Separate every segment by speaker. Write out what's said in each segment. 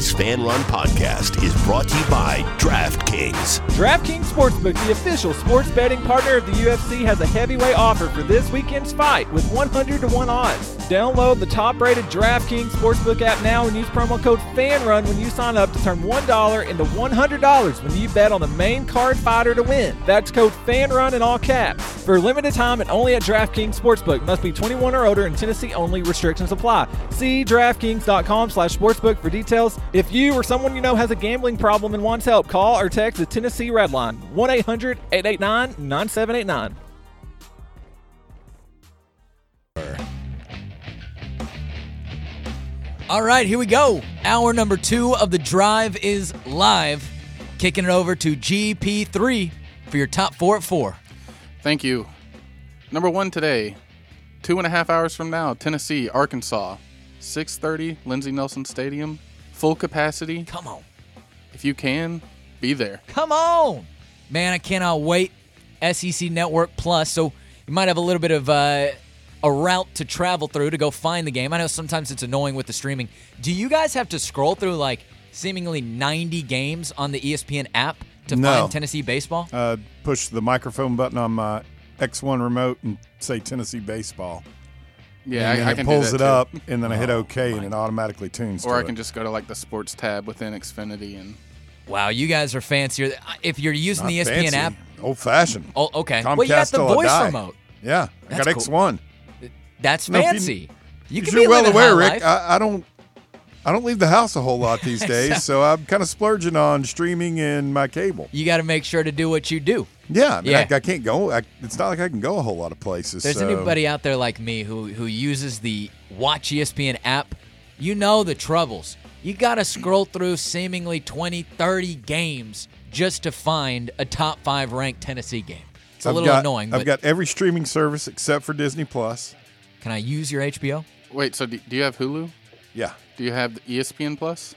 Speaker 1: Tennessee's Fan Run podcast is brought to you by DraftKings.
Speaker 2: DraftKings Sportsbook, the official sports betting partner of the UFC, has a heavyweight offer for this weekend's fight with 100-to-1 odds. Download the top-rated DraftKings Sportsbook app now and use promo code FANRUN when you sign up to turn $1 into $100 when you bet on the main card fighter to win. That's code FANRUN in all caps. For a limited time and only at DraftKings Sportsbook. Must be 21 or older and Tennessee only. Restrictions apply. See DraftKings.com/sportsbook for details. If you or someone you know has a gambling problem and wants help, call or text the Tennessee Red Line, 1-800-889-9789.
Speaker 3: All right, here we go. Hour number 2 of The Drive is live. Kicking it over to GP3 for your top 4 at 4.
Speaker 4: Thank you. Number 1 today, 2.5 hours from now, Tennessee, Arkansas, 6:30, Lindsey Nelson Stadium, full capacity.
Speaker 3: Come on.
Speaker 4: If you can, be there.
Speaker 3: Come on. Man, I cannot wait. SEC Network Plus, so you might have a little bit of a route to travel through to go find the game. I know sometimes it's annoying with the streaming. Do you guys have to scroll through like seemingly 90 games on the ESPN app to find Tennessee baseball?
Speaker 5: Push the microphone button on my X1 remote and say Tennessee baseball.
Speaker 4: Yeah,
Speaker 5: and
Speaker 4: I
Speaker 5: it
Speaker 4: can
Speaker 5: pulls
Speaker 4: do
Speaker 5: it
Speaker 4: that
Speaker 5: up,
Speaker 4: too.
Speaker 5: and then I hit OK, and it automatically tunes
Speaker 4: Or
Speaker 5: to
Speaker 4: I can
Speaker 5: it.
Speaker 4: just go to like the sports tab within Xfinity and.
Speaker 3: Wow, you guys are fancier. If you're using the ESPN app.
Speaker 5: Old-fashioned.
Speaker 3: Oh, okay.
Speaker 5: Comcast
Speaker 3: Well, you got the
Speaker 5: till I
Speaker 3: voice
Speaker 5: die.
Speaker 3: remote.
Speaker 5: Yeah, I got
Speaker 3: That's
Speaker 5: X1.
Speaker 3: That's
Speaker 5: No, if you-
Speaker 3: fancy. You can
Speaker 5: You're
Speaker 3: be
Speaker 5: well
Speaker 3: living
Speaker 5: aware,
Speaker 3: high
Speaker 5: Rick.
Speaker 3: life.
Speaker 5: I don't leave the house a whole lot these days, so I'm kind of splurging on streaming and my cable.
Speaker 3: You got to make sure to do what you do.
Speaker 5: Yeah, I mean,
Speaker 3: Yeah.
Speaker 5: I can't go. It's not like I can go a whole lot of places.
Speaker 3: If there's
Speaker 5: so.
Speaker 3: anybody out there like me who uses the Watch ESPN app, you know the troubles. You got to scroll through seemingly 20, 30 games just to find a top 5 ranked Tennessee game. It's a little annoying.
Speaker 5: I've
Speaker 3: But
Speaker 5: got every streaming service except for Disney Plus.
Speaker 3: can I use your HBO?
Speaker 4: Wait, so do you have Hulu?
Speaker 5: Yeah.
Speaker 4: Do you have the ESPN Plus?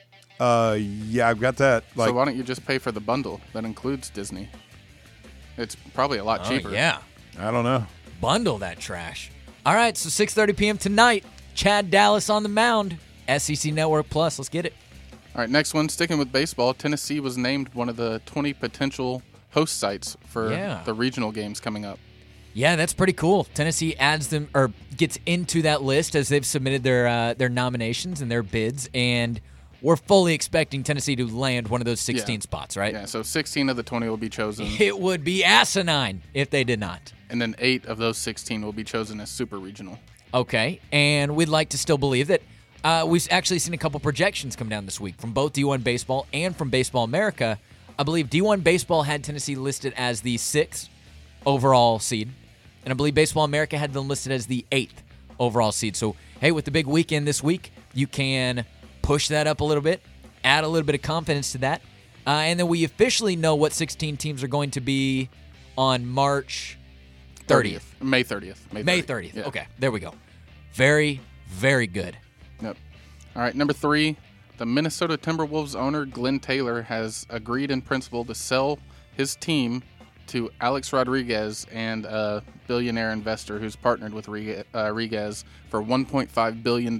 Speaker 5: Yeah, I've got that.
Speaker 4: So why don't you just pay for the bundle that includes Disney? It's probably a lot cheaper.
Speaker 3: Oh, yeah.
Speaker 5: I don't know.
Speaker 3: Bundle that trash. All right, so 6:30 p.m. tonight, Chad Dallas on the mound. SEC Network Plus. Let's get it.
Speaker 4: All right, next one. Sticking with baseball, Tennessee was named one of the 20 potential host sites for the regional games coming up.
Speaker 3: Yeah, that's pretty cool. Tennessee adds them or gets into that list as they've submitted their nominations and their bids, and we're fully expecting Tennessee to land one of those 16 spots, right?
Speaker 4: Yeah, so 16 of the 20 will be chosen.
Speaker 3: It would be asinine if they did not.
Speaker 4: And then 8 of those 16 will be chosen as super regional.
Speaker 3: Okay, and we'd like to still believe that. We've actually seen a couple projections come down this week from both D1 Baseball and from Baseball America. I believe D1 Baseball had Tennessee listed as the 6th overall seed, and I believe Baseball America had them listed as the 8th overall seed. So, hey, with the big weekend this week, you can push that up a little bit, add a little bit of confidence to that, and then we officially know what 16 teams are going to be on March 30th.
Speaker 4: May 30th.
Speaker 3: May 30th.
Speaker 4: Yeah.
Speaker 3: Okay, there we go. Very, very good.
Speaker 4: Yep. All right, number 3, the Minnesota Timberwolves owner Glenn Taylor has agreed in principle to sell his team to Alex Rodriguez and a billionaire investor who's partnered with Rodriguez for $1.5 billion.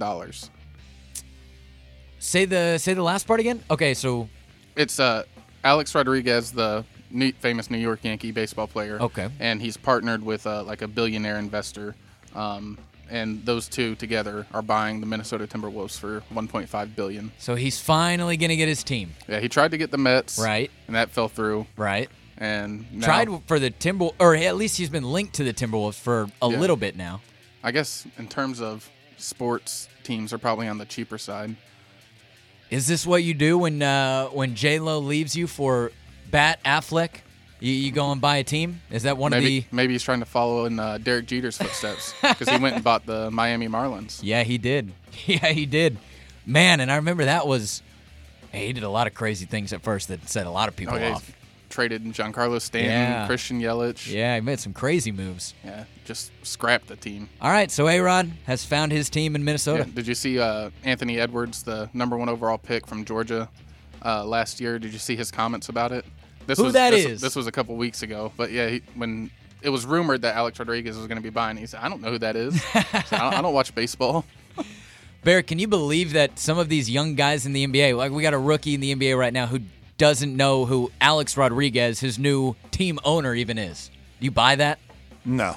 Speaker 3: Say the last part again? Okay, so
Speaker 4: It's Alex Rodriguez, the famous New York Yankee baseball player.
Speaker 3: Okay.
Speaker 4: And he's partnered with like a billionaire investor. And those two together are buying the Minnesota Timberwolves for $1.5 billion.
Speaker 3: so he's finally going to get his team.
Speaker 4: Yeah, he tried to get the Mets.
Speaker 3: Right.
Speaker 4: And that fell through.
Speaker 3: Right.
Speaker 4: And now,
Speaker 3: Tried for the or at least he's been linked to the Timberwolves for a
Speaker 4: Yeah.
Speaker 3: little bit now.
Speaker 4: I guess in terms of sports, teams are probably on the cheaper side.
Speaker 3: Is this what you do when J-Lo leaves you for Bat Affleck? You go and buy a team? Is that one of the...
Speaker 4: Maybe he's trying to follow in Derek Jeter's footsteps because he went and bought the Miami Marlins.
Speaker 3: Yeah, he did. Yeah, he did. Man, and I remember that was... He did a lot of crazy things at first that set a lot of people off.
Speaker 4: He traded Giancarlo Stanton,
Speaker 3: Yeah.
Speaker 4: Christian Yelich.
Speaker 3: Yeah, he made some crazy moves.
Speaker 4: Yeah, just scrapped the team.
Speaker 3: All right, so A-Rod has found his team in Minnesota.
Speaker 4: Yeah. Did you see Anthony Edwards, the number 1 overall pick from Georgia last year? Did you see his comments about it? This was a couple weeks ago. But, yeah, when it was rumored that Alex Rodriguez was going to be buying, he said, I don't know who that is. I don't watch baseball.
Speaker 3: Bear, can you believe that some of these young guys in the NBA, like we got a rookie in the NBA right now who doesn't know who Alex Rodriguez, his new team owner, even is? Do you buy that?
Speaker 5: No.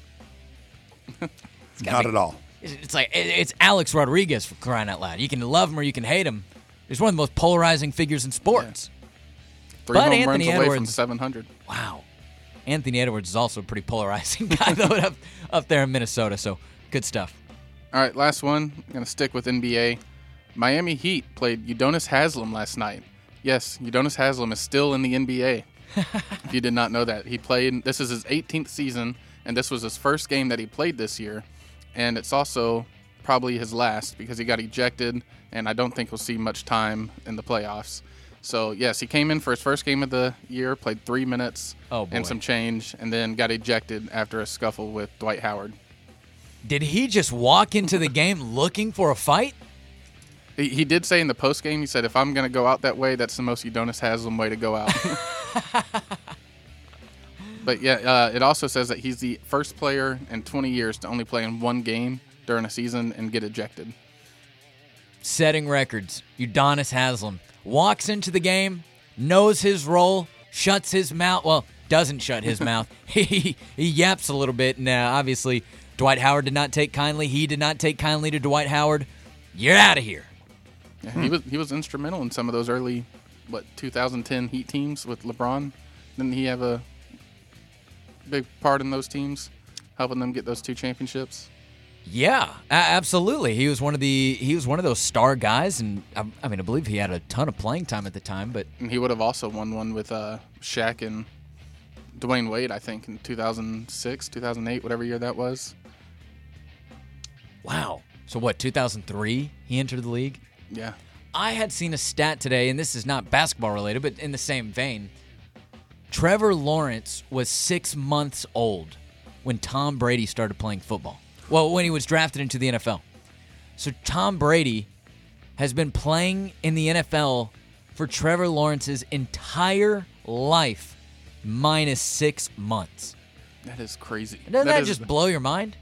Speaker 5: Not at all.
Speaker 3: It's like, it's Alex Rodriguez, for crying out loud. You can love him or you can hate him. He's one of the most polarizing figures in sports.
Speaker 4: Yeah. 3
Speaker 3: but
Speaker 4: home
Speaker 3: Anthony
Speaker 4: runs away
Speaker 3: Edwards,
Speaker 4: from 700.
Speaker 3: Wow. Anthony Edwards is also a pretty polarizing guy, though, up there in Minnesota. So, good stuff.
Speaker 4: All right, last one. I'm going to stick with NBA. Miami Heat played Udonis Haslem last night. Yes, Udonis Haslem is still in the NBA. If you did not know that. This is his 18th season, and this was his first game that he played this year. And it's also probably his last because he got ejected, and I don't think he'll see much time in the playoffs. So, yes, he came in for his first game of the year, played 3 minutes and some change, and then got ejected after a scuffle with Dwight Howard.
Speaker 3: Did he just walk into the game looking for a fight?
Speaker 4: He did say in the postgame, he said, if I'm going to go out that way, that's the most Udonis Haslem way to go out. But, yeah, it also says that he's the first player in 20 years to only play in one game during a season and get ejected.
Speaker 3: Setting records. Udonis Haslem walks into the game, knows his role, shuts his mouth. Well, doesn't shut his mouth. He yaps a little bit, and obviously Dwight Howard did not take kindly. He did not take kindly to Dwight Howard. You're out of here.
Speaker 4: Yeah, he was instrumental in some of those early, 2010 Heat teams with LeBron. Didn't he have a big part in those teams, helping them get those 2 championships?
Speaker 3: Yeah, absolutely. He was one of those star guys, and I believe he had a ton of playing time at the time. But
Speaker 4: and he would have also won one with Shaq and Dwayne Wade, I think, in 2006, 2008, whatever year that was.
Speaker 3: Wow. So what? 2003 he entered the league.
Speaker 4: Yeah.
Speaker 3: I had seen a stat today, and this is not basketball related, but in the same vein. Trevor Lawrence was 6 months old when Tom Brady started playing football. Well, when he was drafted into the NFL. So Tom Brady has been playing in the NFL for Trevor Lawrence's entire life, minus 6 months.
Speaker 4: That is crazy.
Speaker 3: Doesn't that just blow your mind?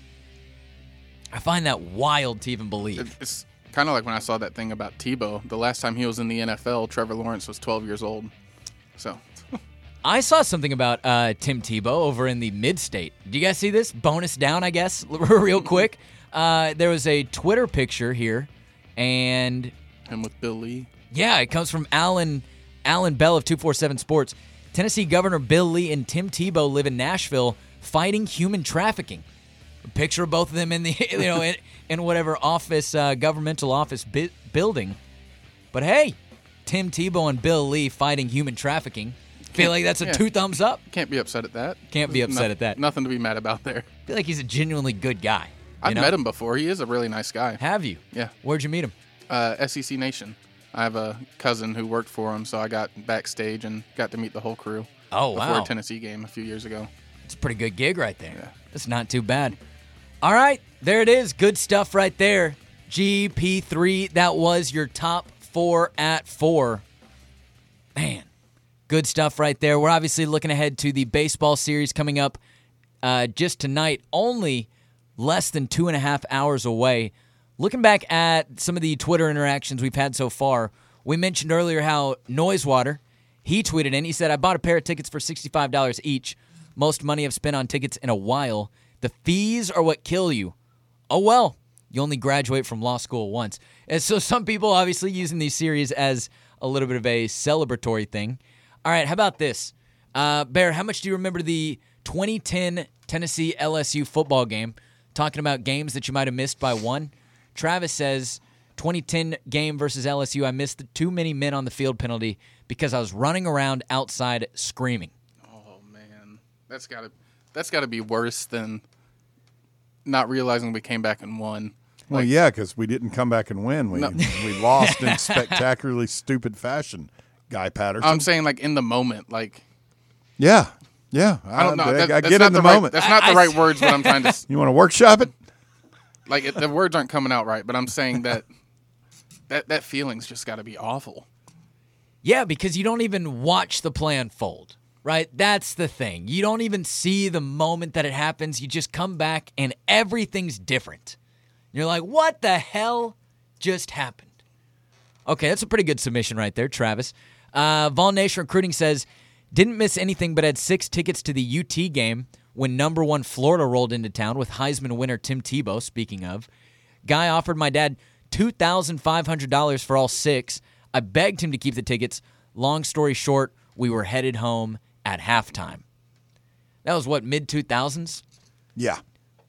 Speaker 3: I find that wild to even believe.
Speaker 4: It's kind of like when I saw that thing about Tebow. The last time he was in the NFL, Trevor Lawrence was 12 years old. So
Speaker 3: I saw something about Tim Tebow over in the Mid-State. Do you guys see this? Bonus down, I guess, real quick. There was a Twitter picture here, and
Speaker 4: him with Bill Lee.
Speaker 3: Yeah, it comes from Alan Bell of 247 Sports. Tennessee Governor Bill Lee and Tim Tebow live in Nashville fighting human trafficking. A picture of both of them in the in whatever office governmental office building. But hey, Tim Tebow and Bill Lee fighting human trafficking. Feel like that's a 2 thumbs up.
Speaker 4: Can't be upset at that.
Speaker 3: Can't be upset at that.
Speaker 4: Nothing to be mad about there.
Speaker 3: I feel like he's a genuinely good guy.
Speaker 4: I've met him before. He is a really nice guy.
Speaker 3: Have you?
Speaker 4: Yeah.
Speaker 3: Where'd you meet him?
Speaker 4: SEC Nation. I have a cousin who worked for him, so I got backstage and got to meet the whole crew.
Speaker 3: Oh, wow.
Speaker 4: Before a Tennessee game a few years ago.
Speaker 3: It's a pretty good gig right there.
Speaker 4: Yeah.
Speaker 3: That's not too bad. All right, there it is. Good stuff right there. GP3, that was your top 4 at 4. Man, good stuff right there. We're obviously looking ahead to the baseball series coming up just tonight, only less than 2.5 hours away. Looking back at some of the Twitter interactions we've had so far, we mentioned earlier how Noisewater, he tweeted in, he said, I bought a pair of tickets for $65 each. Most money I've spent on tickets in a while. The fees are what kill you. Oh, well, you only graduate from law school once. And so some people obviously using these series as a little bit of a celebratory thing. All right, how about this? Bear, how much do you remember the 2010 Tennessee LSU football game? Talking about games that you might have missed by 1. Travis says, 2010 game versus LSU, I missed the too many men on the field penalty because I was running around outside screaming.
Speaker 4: Oh, man. That's gotta be worse than not realizing we came back and won.
Speaker 5: Well, yeah, because we didn't come back and win. We lost in spectacularly stupid fashion, Guy Patterson.
Speaker 4: I'm saying, in the moment,
Speaker 5: Yeah.
Speaker 4: I don't know.
Speaker 5: I get in the moment.
Speaker 4: That's not the right words, but I'm trying to.
Speaker 5: You want to workshop it?
Speaker 4: The words aren't coming out right, but I'm saying that feeling's just got to be awful.
Speaker 3: Yeah, because you don't even watch the play unfold, right? That's the thing. You don't even see the moment that it happens. You just come back and everything's different. you're like, what the hell just happened? Okay, that's a pretty good submission right there, Travis. Vol Nation Recruiting says, didn't miss anything but had 6 tickets to the UT game when number 1 Florida rolled into town with Heisman winner Tim Tebow, speaking of. Guy offered my dad $2,500 for all 6. I begged him to keep the tickets. Long story short, we were headed home at halftime. That was what, mid-2000s?
Speaker 5: Yeah.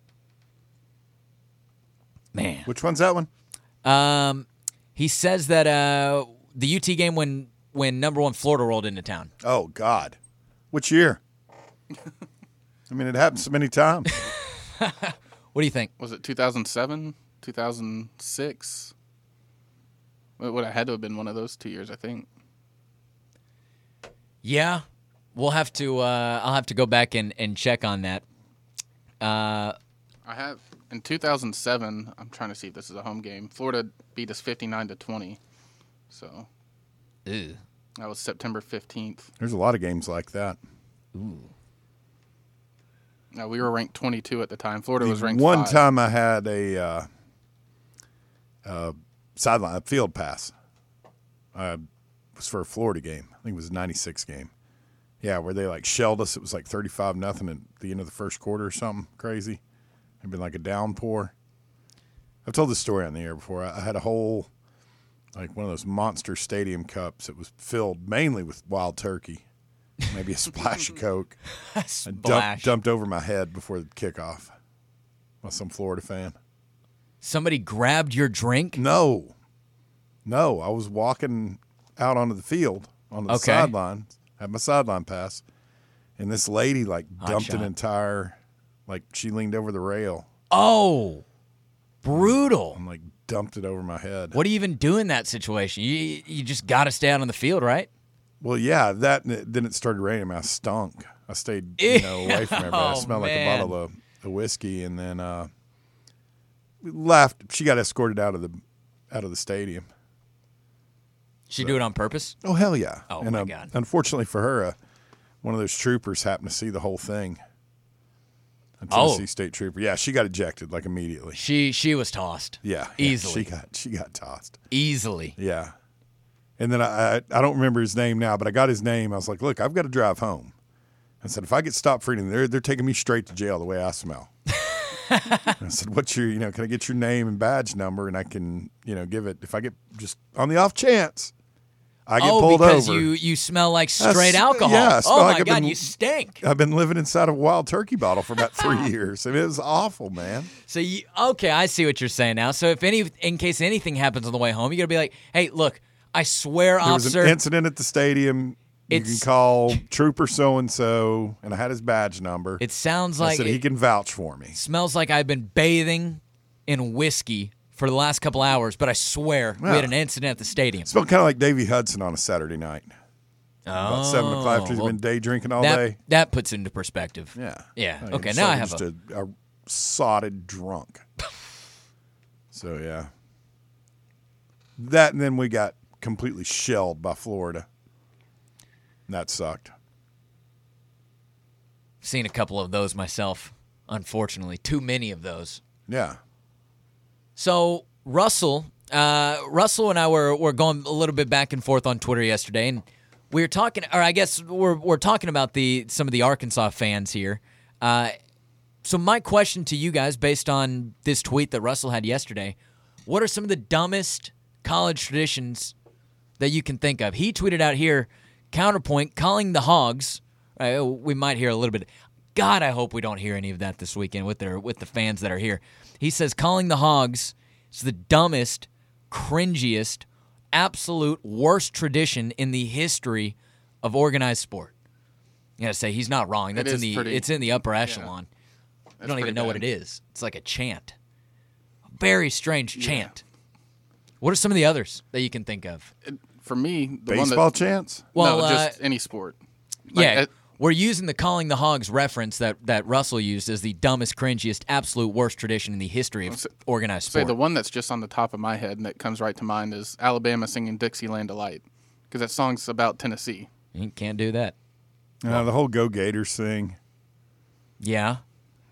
Speaker 3: Man.
Speaker 5: Which one's that one?
Speaker 3: He says that the UT game when number 1 Florida rolled into town.
Speaker 5: Oh, God. Which year? I mean, it happens so many times.
Speaker 3: What do you think?
Speaker 4: Was it 2007, 2006? It would have had to have been one of those 2 years, I think.
Speaker 3: Yeah, we'll have to. I'll have to go back and check on that.
Speaker 4: I have in 2007. I'm trying to see if this is a home game. Florida beat us 59-20. So
Speaker 3: Ew.
Speaker 4: that was September 15th.
Speaker 5: There's a lot of games like that.
Speaker 3: Ooh.
Speaker 4: Now, we were ranked 22 at the time. Florida was ranked
Speaker 5: One
Speaker 4: 5.
Speaker 5: time I had a sideline, a field pass. It was for a Florida game. I think it was a 96 game. Yeah, where they like shelled us. It was like 35-0 at the end of the first quarter or something crazy. It'd been like a downpour. I've told this story on the air before. I had a whole, like one of those monster stadium cups. It was filled mainly with wild turkey, maybe a splash of Coke.
Speaker 3: Splash.
Speaker 5: Dumped over my head before the kickoff by some Florida fan.
Speaker 3: Somebody grabbed your drink?
Speaker 5: No, I was walking out onto the field, on the sideline, had my sideline pass, and this lady like dumped an entire, like she leaned over the rail.
Speaker 3: Oh, brutal.
Speaker 5: And like dumped it over my head.
Speaker 3: What do you even do in that situation? You just got to stay out on the field, right?
Speaker 5: Well, yeah, then it started raining. I stunk. I stayed away from everybody. I smelled like a bottle of whiskey, and then we left. She got escorted out of the stadium.
Speaker 3: She do it on purpose?
Speaker 5: Oh, hell yeah.
Speaker 3: Oh,
Speaker 5: and,
Speaker 3: my God.
Speaker 5: Unfortunately for her, one of those troopers happened to see the whole thing. A Tennessee State trooper. Yeah, she got ejected like immediately.
Speaker 3: She was tossed.
Speaker 5: Yeah.
Speaker 3: Easily.
Speaker 5: She got tossed.
Speaker 3: Easily.
Speaker 5: Yeah. And then I don't remember his name now, but I got his name. I was like, look, I've got to drive home. I said, if I get stopped for anything, they're taking me straight to jail the way I smell. I said, what's your, can I get your name and badge number, and I can, give it, if I get just on the off chance I get pulled
Speaker 3: because
Speaker 5: over.
Speaker 3: you smell like straight alcohol.
Speaker 5: Yeah, I smell
Speaker 3: oh,
Speaker 5: like
Speaker 3: my God, you stink.
Speaker 5: I've been living inside a wild turkey bottle for about 3 years. I mean, it was awful, man.
Speaker 3: So, okay, I see what you're saying now. So in case anything happens on the way home, you got to be like, hey, look, I swear,
Speaker 5: there
Speaker 3: officer.
Speaker 5: There was an incident at the stadium. You can call Trooper so-and-so, and I had his badge number.
Speaker 3: It sounds like
Speaker 5: I said he can vouch for me.
Speaker 3: Smells like I've been bathing in whiskey for the last couple hours, but I swear we had an incident at the stadium.
Speaker 5: It smelled kind of like Davey Hudson on a Saturday night. About 7 o'clock after he's been day drinking all day.
Speaker 3: That puts it into perspective.
Speaker 5: Yeah.
Speaker 3: Yeah.
Speaker 5: I mean,
Speaker 3: Okay, now I have
Speaker 5: just a sodded drunk. So, yeah. That, and then we got completely shelled by Florida. That sucked.
Speaker 3: Seen a couple of those myself, unfortunately. Too many of those.
Speaker 5: Yeah.
Speaker 3: So Russell and I were going a little bit back and forth on Twitter yesterday, and we were talking, or I guess we're talking about some of the Arkansas fans here. So my question to you guys, based on this tweet that Russell had yesterday, what are some of the dumbest college traditions that you can think of? He tweeted out here, counterpoint, calling the Hogs. We might hear a little bit. God, I hope we don't hear any of that this weekend with the fans that are here. He says calling the Hogs is the dumbest, cringiest, absolute worst tradition in the history of organized sport. You gotta say he's not wrong. That's it's in the upper echelon.
Speaker 4: Yeah.
Speaker 3: You don't even know what it is. It's like a chant. A very strange chant. What are some of the others that you can think of?
Speaker 4: For me, the
Speaker 5: baseball
Speaker 4: one that,
Speaker 5: chants?
Speaker 4: Well, no, just any sport.
Speaker 3: We're using the calling the Hogs reference that Russell used as the dumbest, cringiest, absolute worst tradition in the history of organized sport.
Speaker 4: Say the one that's just on the top of my head and that comes right to mind is Alabama singing Dixieland Delight, because that song's about Tennessee.
Speaker 3: You can't do that.
Speaker 5: The whole Go Gators thing.
Speaker 3: Yeah.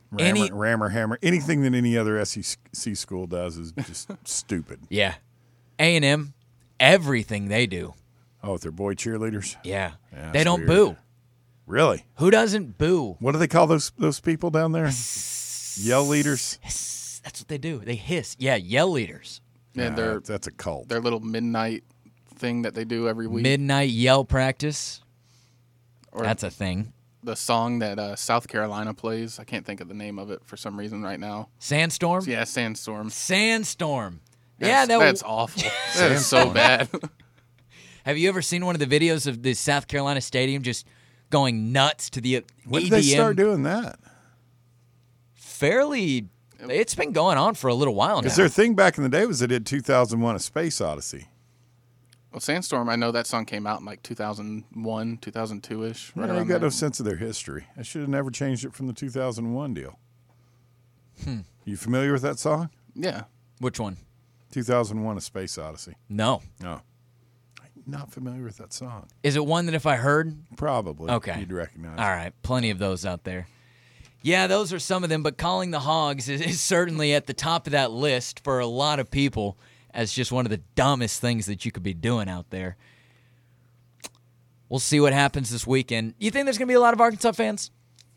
Speaker 5: Rammer, hammer. Anything that any other SEC school does is just stupid.
Speaker 3: Yeah. A&M, everything they do.
Speaker 5: Oh, with their boy cheerleaders?
Speaker 3: Yeah.
Speaker 5: Yeah,
Speaker 3: They don't
Speaker 5: weird.
Speaker 3: boo.
Speaker 5: Really?
Speaker 3: Who doesn't boo?
Speaker 5: What do they call those people down there? Yell leaders?
Speaker 3: That's what they do. They hiss. Yeah, yell leaders.
Speaker 4: And
Speaker 5: That's a cult.
Speaker 4: their little midnight thing that they do every week.
Speaker 3: Midnight yell practice.
Speaker 4: Or
Speaker 3: That's a thing.
Speaker 4: the song that South Carolina plays. I can't think of the name of it for some reason right now.
Speaker 3: Sandstorm?
Speaker 4: Yeah, Sandstorm.
Speaker 3: Sandstorm.
Speaker 4: That's awful. That is so bad.
Speaker 3: Have you ever seen one of the videos of the South Carolina Stadium just going nuts to the
Speaker 5: When
Speaker 3: EDM?
Speaker 5: did they start doing that?
Speaker 3: Fairly, it's been going on for a little while now.
Speaker 5: Because their thing back in the day was they did 2001: A Space Odyssey.
Speaker 4: Well, Sandstorm, I know that song came out in like 2001, 2002-ish. Right
Speaker 5: They
Speaker 4: around
Speaker 5: got
Speaker 4: there.
Speaker 5: no sense of their history. I should have never changed it from the 2001 deal. You familiar with that song?
Speaker 4: Yeah.
Speaker 3: Which one?
Speaker 5: 2001: A Space Odyssey.
Speaker 3: No.
Speaker 5: No. Not familiar with that song.
Speaker 3: Is it one that if I heard?
Speaker 5: Probably.
Speaker 3: Okay.
Speaker 5: You'd recognize.
Speaker 3: All right. Plenty of those out there. Yeah, those are some of them, but calling the Hogs is certainly at the top of that list for a lot of people as just one of the dumbest things that you could be doing out there. We'll see what happens this weekend. You think there's going to be a lot of Arkansas fans?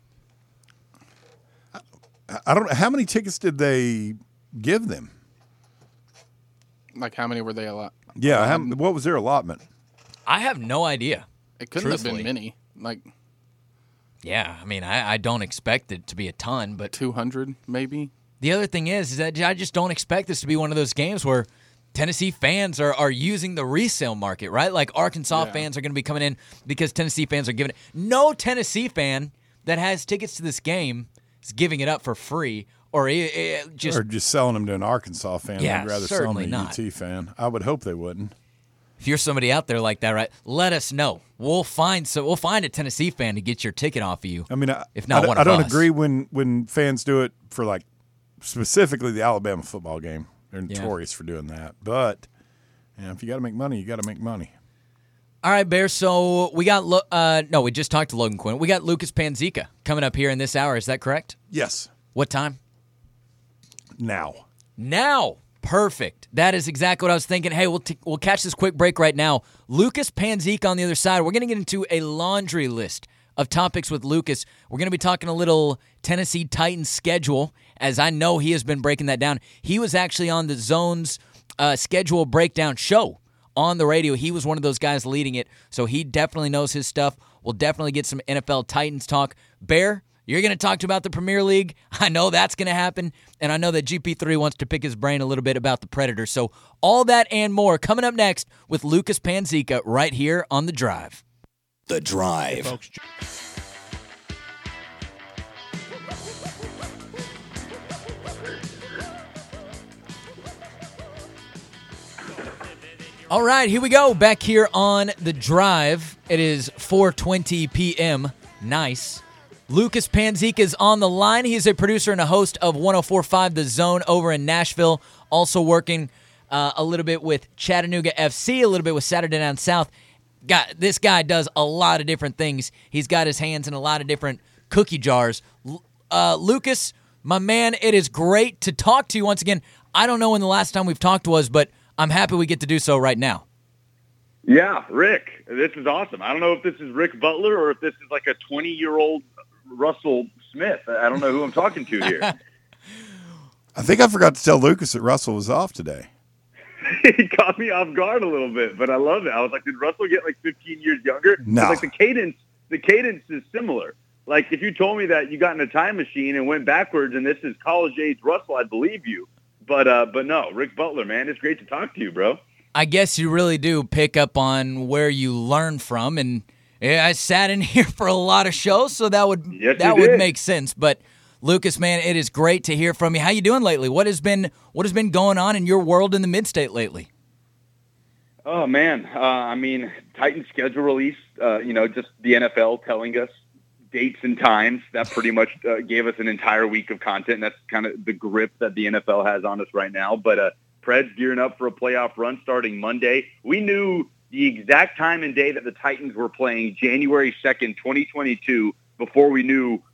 Speaker 5: I don't know. How many tickets did they give them?
Speaker 4: Like how many were they allowed?
Speaker 5: Yeah. What was their allotment?
Speaker 3: I have no idea.
Speaker 4: It couldn't have
Speaker 3: Truthfully.
Speaker 4: been many. Like
Speaker 3: Yeah, I mean, I don't expect it to be a ton, but
Speaker 4: 200 maybe.
Speaker 3: the other thing is that I just don't expect this to be one of those games where Tennessee fans are using the resale market, right? Like Arkansas fans are going to be coming in because Tennessee fans are giving it. No Tennessee fan that has tickets to this game is giving it up for free or just
Speaker 5: Or just selling them to an Arkansas fan.
Speaker 3: Yeah,
Speaker 5: I'd rather sell them
Speaker 3: certainly
Speaker 5: to a
Speaker 3: not.
Speaker 5: UT fan. I would hope they wouldn't.
Speaker 3: If you're somebody out there like that, right? Let us know. We'll find a Tennessee fan to get your ticket off of you.
Speaker 5: I mean,
Speaker 3: If not one
Speaker 5: I
Speaker 3: of
Speaker 5: don't
Speaker 3: us.
Speaker 5: agree when fans do it for like specifically the Alabama football game. They're notorious for doing that. But if you got to make money, you got to make money.
Speaker 3: All right, Bear. So we got we just talked to Logan Quinn. We got Lucas Panzica coming up here in this hour. Is that correct?
Speaker 5: Yes.
Speaker 3: What time?
Speaker 5: Now.
Speaker 3: Perfect. That is exactly what I was thinking. Hey, we'll catch this quick break right now. Lucas Panzica on the other side. We're going to get into a laundry list of topics with Lucas. We're going to be talking a little Tennessee Titans schedule, as I know he has been breaking that down. He was actually on the Zone's schedule breakdown show on the radio. He was one of those guys leading it, so he definitely knows his stuff. We'll definitely get some NFL Titans talk. Bear, you're going to talk to him about the Premier League. I know that's going to happen, and I know that GP3 wants to pick his brain a little bit about the Predators. So all that and more coming up next with Lucas Panzica right here on The Drive.
Speaker 1: The Drive.
Speaker 3: All right, here we go. Back here on The Drive. It is 4:20 p.m. Nice. Lucas Panzica is on the line. He is a producer and a host of 104.5 The Zone over in Nashville. Also working a little bit with Chattanooga FC, a little bit with Saturday Down South. This guy does a lot of different things. He's got his hands in a lot of different cookie jars. Lucas, my man, it is great to talk to you once again. I don't know when the last time we've talked was, but I'm happy we get to do so right now.
Speaker 6: Yeah, Rick, this is awesome. I don't know if this is Rick Butler or if this is like a 20-year-old Russell Smith. I don't know who I'm talking to here.
Speaker 5: I think I forgot to tell Lucas that Russell was off today.
Speaker 6: He caught me off guard a little bit, but I love it. I was like, did Russell get like 15 years younger?
Speaker 5: No.
Speaker 6: Like the cadence is similar. Like if you told me that you got in a time machine and went backwards and this is college age Russell, I'd believe you. But no, Rick Butler, man, it's great to talk to you, bro.
Speaker 3: I guess you really do pick up on where you learn from, and I sat in here for a lot of shows, so that would make sense. But Lucas, man, it is great to hear from you. How you doing lately? What has been going on in your world in the Mid-State lately?
Speaker 6: Oh man, I mean, Titans schedule release. Just the NFL telling us dates and times that pretty much gave us an entire week of content. And that's kind of the grip that the NFL has on us right now. But Preds gearing up for a playoff run starting Monday. We knew the exact time and day that the Titans were playing January 2nd, 2022, before we knew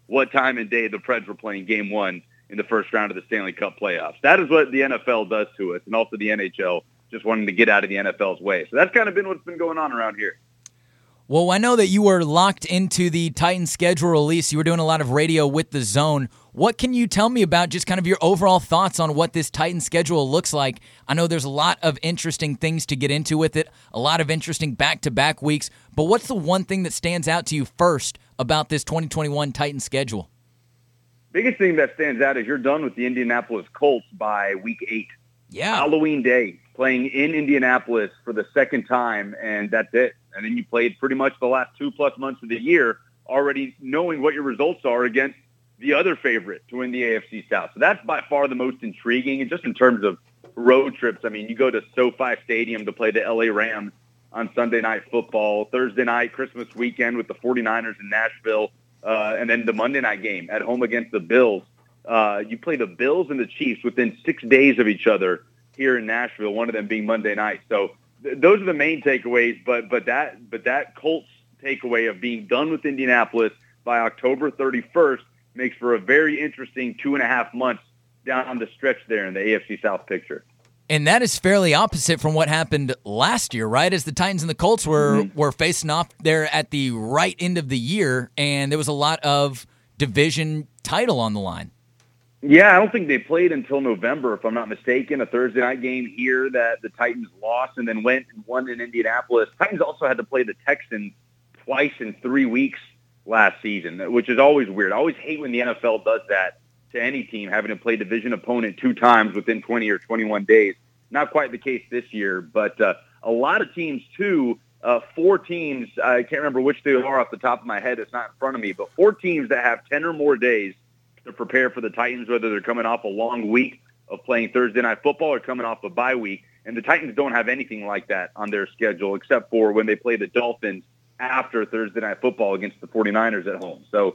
Speaker 6: what time and day the Preds were playing Game 1 in the first round of the Stanley Cup playoffs. That is what the NFL does to us, and also the NHL just wanting to get out of the NFL's way. So that's kind of been what's been going on around here.
Speaker 3: Well, I know that you were locked into the Titans schedule release. You were doing a lot of radio with the Zone. What can you tell me about just kind of your overall thoughts on what this Titans schedule looks like? I know there's a lot of interesting things to get into with it, a lot of interesting back-to-back weeks, but what's the one thing that stands out to you first about this 2021 Titans schedule?
Speaker 6: Biggest thing that stands out is you're done with the Indianapolis Colts by week 8.
Speaker 3: Yeah.
Speaker 6: Halloween Day, playing in Indianapolis for the second time, and that's it. And then you played pretty much the last 2+ months of the year already knowing what your results are against the other favorite to win the AFC South. So that's by far the most intriguing. And just in terms of road trips, I mean, you go to SoFi Stadium to play the LA Rams on Sunday Night Football, Thursday night, Christmas weekend with the 49ers in Nashville, and then the Monday night game at home against the Bills. You play the Bills and the Chiefs within 6 days of each other here in Nashville, one of them being Monday night. So those are the main takeaways, but that Colts takeaway of being done with Indianapolis by October 31st makes for a very interesting 2.5 months down the stretch there in the AFC South picture.
Speaker 3: And that is fairly opposite from what happened last year, right? As the Titans and the Colts were facing off there at the right end of the year, and there was a lot of division title on the line.
Speaker 6: Yeah, I don't think they played until November, if I'm not mistaken. A Thursday night game here that the Titans lost and then went and won in Indianapolis. Titans also had to play the Texans twice in 3 weeks last season, which is always weird. I always hate when the NFL does that to any team, having to play division opponent 2 times within 20 or 21 days. Not quite the case this year, but a lot of teams, too, 4 teams, I can't remember which they are off the top of my head, it's not in front of me, but 4 teams that have 10 or more days to prepare for the Titans, whether they're coming off a long week of playing Thursday Night Football or coming off a bye week. And the Titans don't have anything like that on their schedule except for when they play the Dolphins after Thursday Night Football against the 49ers at home. So,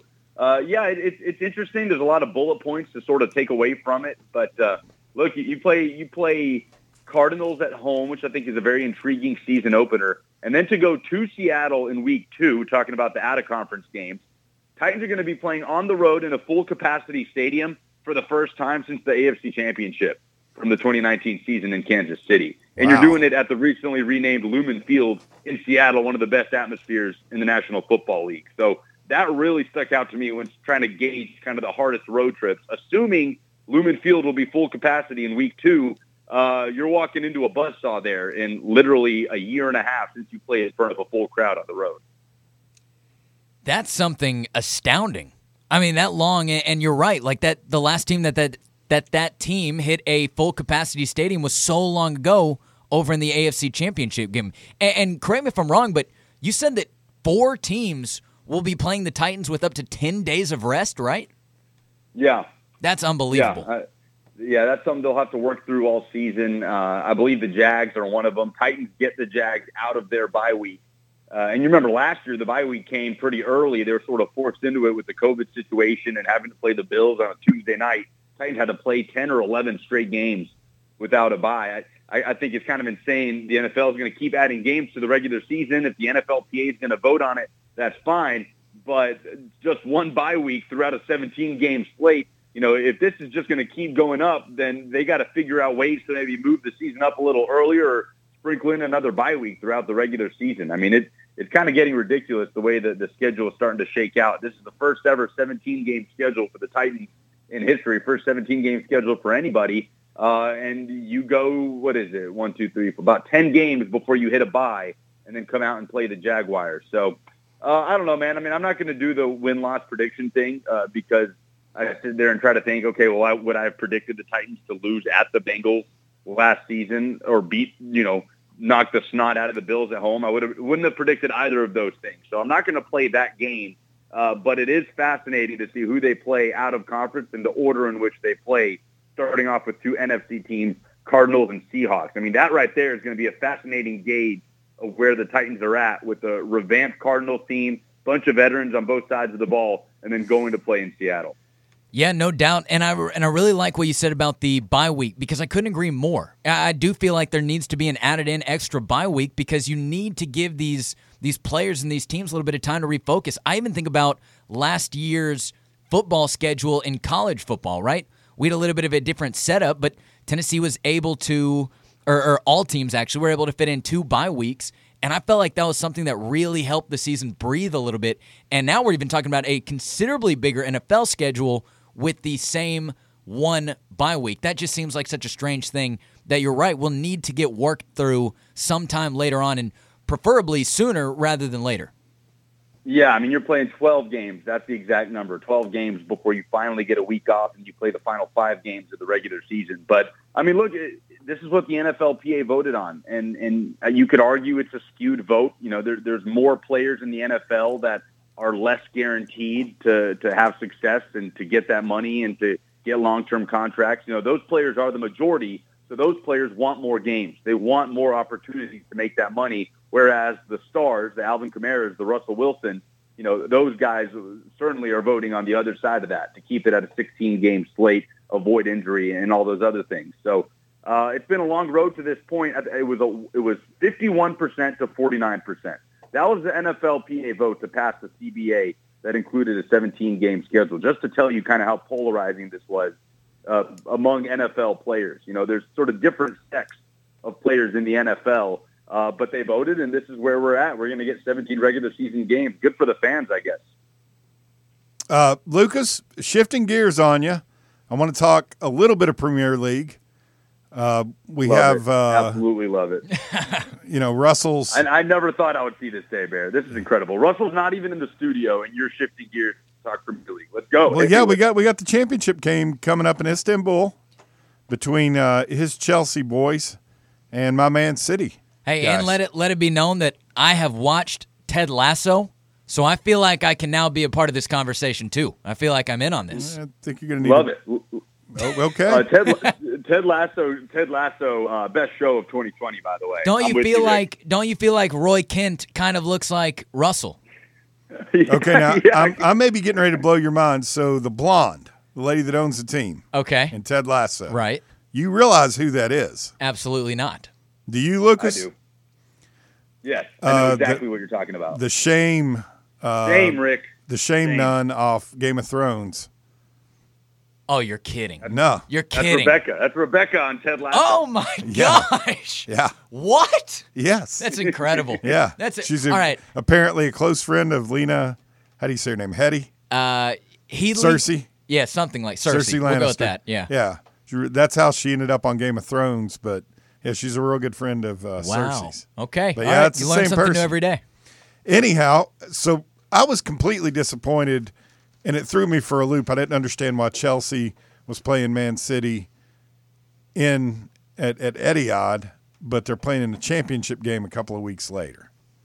Speaker 6: it's interesting. There's a lot of bullet points to sort of take away from it. But, look, you play Cardinals at home, which I think is a very intriguing season opener. And then to go to Seattle in week 2, talking about the out-of-conference games, Titans are going to be playing on the road in a full-capacity stadium for the first time since the AFC Championship from the 2019 season in Kansas City. And You're doing it at the recently renamed Lumen Field in Seattle, one of the best atmospheres in the National Football League. So that really stuck out to me when trying to gauge kind of the hardest road trips. Assuming Lumen Field will be full capacity in week 2, you're walking into a buzzsaw there in literally a year and a half since you played in front of a full crowd on the road.
Speaker 3: That's something astounding. I mean, that long, and you're right. Like that, the last team that team hit a full capacity stadium was so long ago over in the AFC Championship game. And correct me if I'm wrong, but you said that 4 teams will be playing the Titans with up to 10 days of rest, right?
Speaker 6: Yeah,
Speaker 3: that's unbelievable.
Speaker 6: Yeah, that's something they'll have to work through all season. I believe the Jags are one of them. Titans get the Jags out of their bye week. And you remember last year, the bye week came pretty early. They were sort of forced into it with the COVID situation and having to play the Bills on a Tuesday night. Titans had to play 10 or 11 straight games without a bye. I think it's kind of insane. The NFL is going to keep adding games to the regular season. If the NFLPA is going to vote on it, that's fine. But just one bye week throughout a 17-game slate, if this is just going to keep going up, then they got to figure out ways to maybe move the season up a little earlier or sprinkle in another bye week throughout the regular season. I mean, it's kind of getting ridiculous the way that the schedule is starting to shake out. This is the first ever 17-game schedule for the Titans in history, first 17-game schedule for anybody. And you go, what is it, 1, 2, 3, 4, about 10 games before you hit a bye and then come out and play the Jaguars. So I don't know, man. I mean, I'm not going to do the win-loss prediction thing because I sit there and try to think, okay, well, would I have predicted the Titans to lose at the Bengals last season or knock the snot out of the Bills at home? I wouldn't have predicted either of those things. So I'm not going to play that game. But it is fascinating to see who they play out of conference and the order in which they play, starting off with 2 NFC teams, Cardinals and Seahawks. I mean, that right there is going to be a fascinating gauge of where the Titans are at with a revamped Cardinals team, bunch of veterans on both sides of the ball, and then going to play in Seattle.
Speaker 3: Yeah, no doubt. And I really like what you said about the bye week because I couldn't agree more. I do feel like there needs to be an added-in extra bye week because you need to give these players and these teams a little bit of time to refocus. I even think about last year's football schedule in college football, right? We had a little bit of a different setup, but Tennessee was able to, or all teams actually, were able to fit in 2 bye weeks. And I felt like that was something that really helped the season breathe a little bit. And now we're even talking about a considerably bigger NFL schedule with the same 1 bye week. That just seems like such a strange thing that you're right, we'll need to get worked through sometime later on, and preferably sooner rather than later.
Speaker 6: Yeah, I mean, you're playing 12 games. That's the exact number, 12 games before you finally get a week off and you play the final 5 games of the regular season. But, I mean, look, this is what the NFLPA voted on, and you could argue it's a skewed vote. You know, there's more players in the NFL that are less guaranteed to have success and to get that money and to get long-term contracts. You know, those players are the majority, so those players want more games. They want more opportunities to make that money, whereas the stars, the Alvin Kamara's, the Russell Wilson, you know, those guys certainly are voting on the other side of that to keep it at a 16-game slate, avoid injury, and all those other things. So it's been a long road to this point. It was 51% to 49%. That was the NFLPA vote to pass the CBA that included a 17-game schedule, just to tell you kind of how polarizing this was among NFL players. You know, there's sort of different sects of players in the NFL, but they voted, and this is where we're at. We're going to get 17 regular season games. Good for the fans, I guess.
Speaker 5: Lucas, shifting gears on you, I want to talk a little bit of Premier League.
Speaker 6: Absolutely love it.
Speaker 5: You know, Russell's.
Speaker 6: I never thought I would see this day, Bear. This is incredible. Russell's not even in the studio, and you're shifting gears to talk Premier League. Let's go.
Speaker 5: Well, yeah, we got the championship game coming up in Istanbul between his Chelsea boys and my Man City.
Speaker 3: Hey,
Speaker 5: guys.
Speaker 3: and let it be known that I have watched Ted Lasso, so I feel like I can now be a part of this conversation too. I feel like I'm in on this.
Speaker 5: I think you're going to need.
Speaker 6: Love it.
Speaker 5: Oh, okay.
Speaker 6: Ted Lasso, best show of 2020, by the way.
Speaker 3: Don't you feel like Roy Kent kind of looks like Russell?
Speaker 5: Okay, now
Speaker 6: Yeah.
Speaker 5: I may be getting ready to blow your mind. So the blonde, the lady that owns the team,
Speaker 3: Okay.
Speaker 5: and Ted Lasso,
Speaker 3: Right.
Speaker 5: You realize who that is?
Speaker 3: Absolutely not.
Speaker 5: Do you,
Speaker 6: I
Speaker 5: Lucas?
Speaker 6: do. Yes, I know exactly what you're talking about.
Speaker 5: The shame,
Speaker 6: Shame, Rick.
Speaker 5: the shame nun off Game of Thrones.
Speaker 3: Oh, you're kidding.
Speaker 5: No,
Speaker 3: You're
Speaker 6: That's
Speaker 3: kidding.
Speaker 6: Rebecca. That's Rebecca on Ted Lasso.
Speaker 3: Oh my
Speaker 5: Yeah.
Speaker 3: gosh.
Speaker 5: yeah,
Speaker 3: What?
Speaker 5: yes,
Speaker 3: That's incredible.
Speaker 5: yeah.
Speaker 3: That's
Speaker 5: She's
Speaker 3: all right.
Speaker 5: apparently a close friend of Lena. How do you say her name? Hetty,
Speaker 3: Healy?
Speaker 5: Cersei.
Speaker 3: Yeah, something like Cersei.
Speaker 5: Lannister.
Speaker 3: We'll go with that. Yeah.
Speaker 5: yeah. That's how she ended up on Game of Thrones. But yeah, she's a real good friend of
Speaker 3: Wow.
Speaker 5: Cersei's.
Speaker 3: Okay.
Speaker 5: But
Speaker 3: All
Speaker 5: yeah,
Speaker 3: right.
Speaker 5: it's
Speaker 3: You
Speaker 5: the
Speaker 3: learn
Speaker 5: same
Speaker 3: something
Speaker 5: person.
Speaker 3: new every day.
Speaker 5: Anyhow, so I was completely disappointed, and it threw me for a loop. I didn't understand why Chelsea was playing Man City at Etihad, but they're playing in the championship game a couple of weeks later.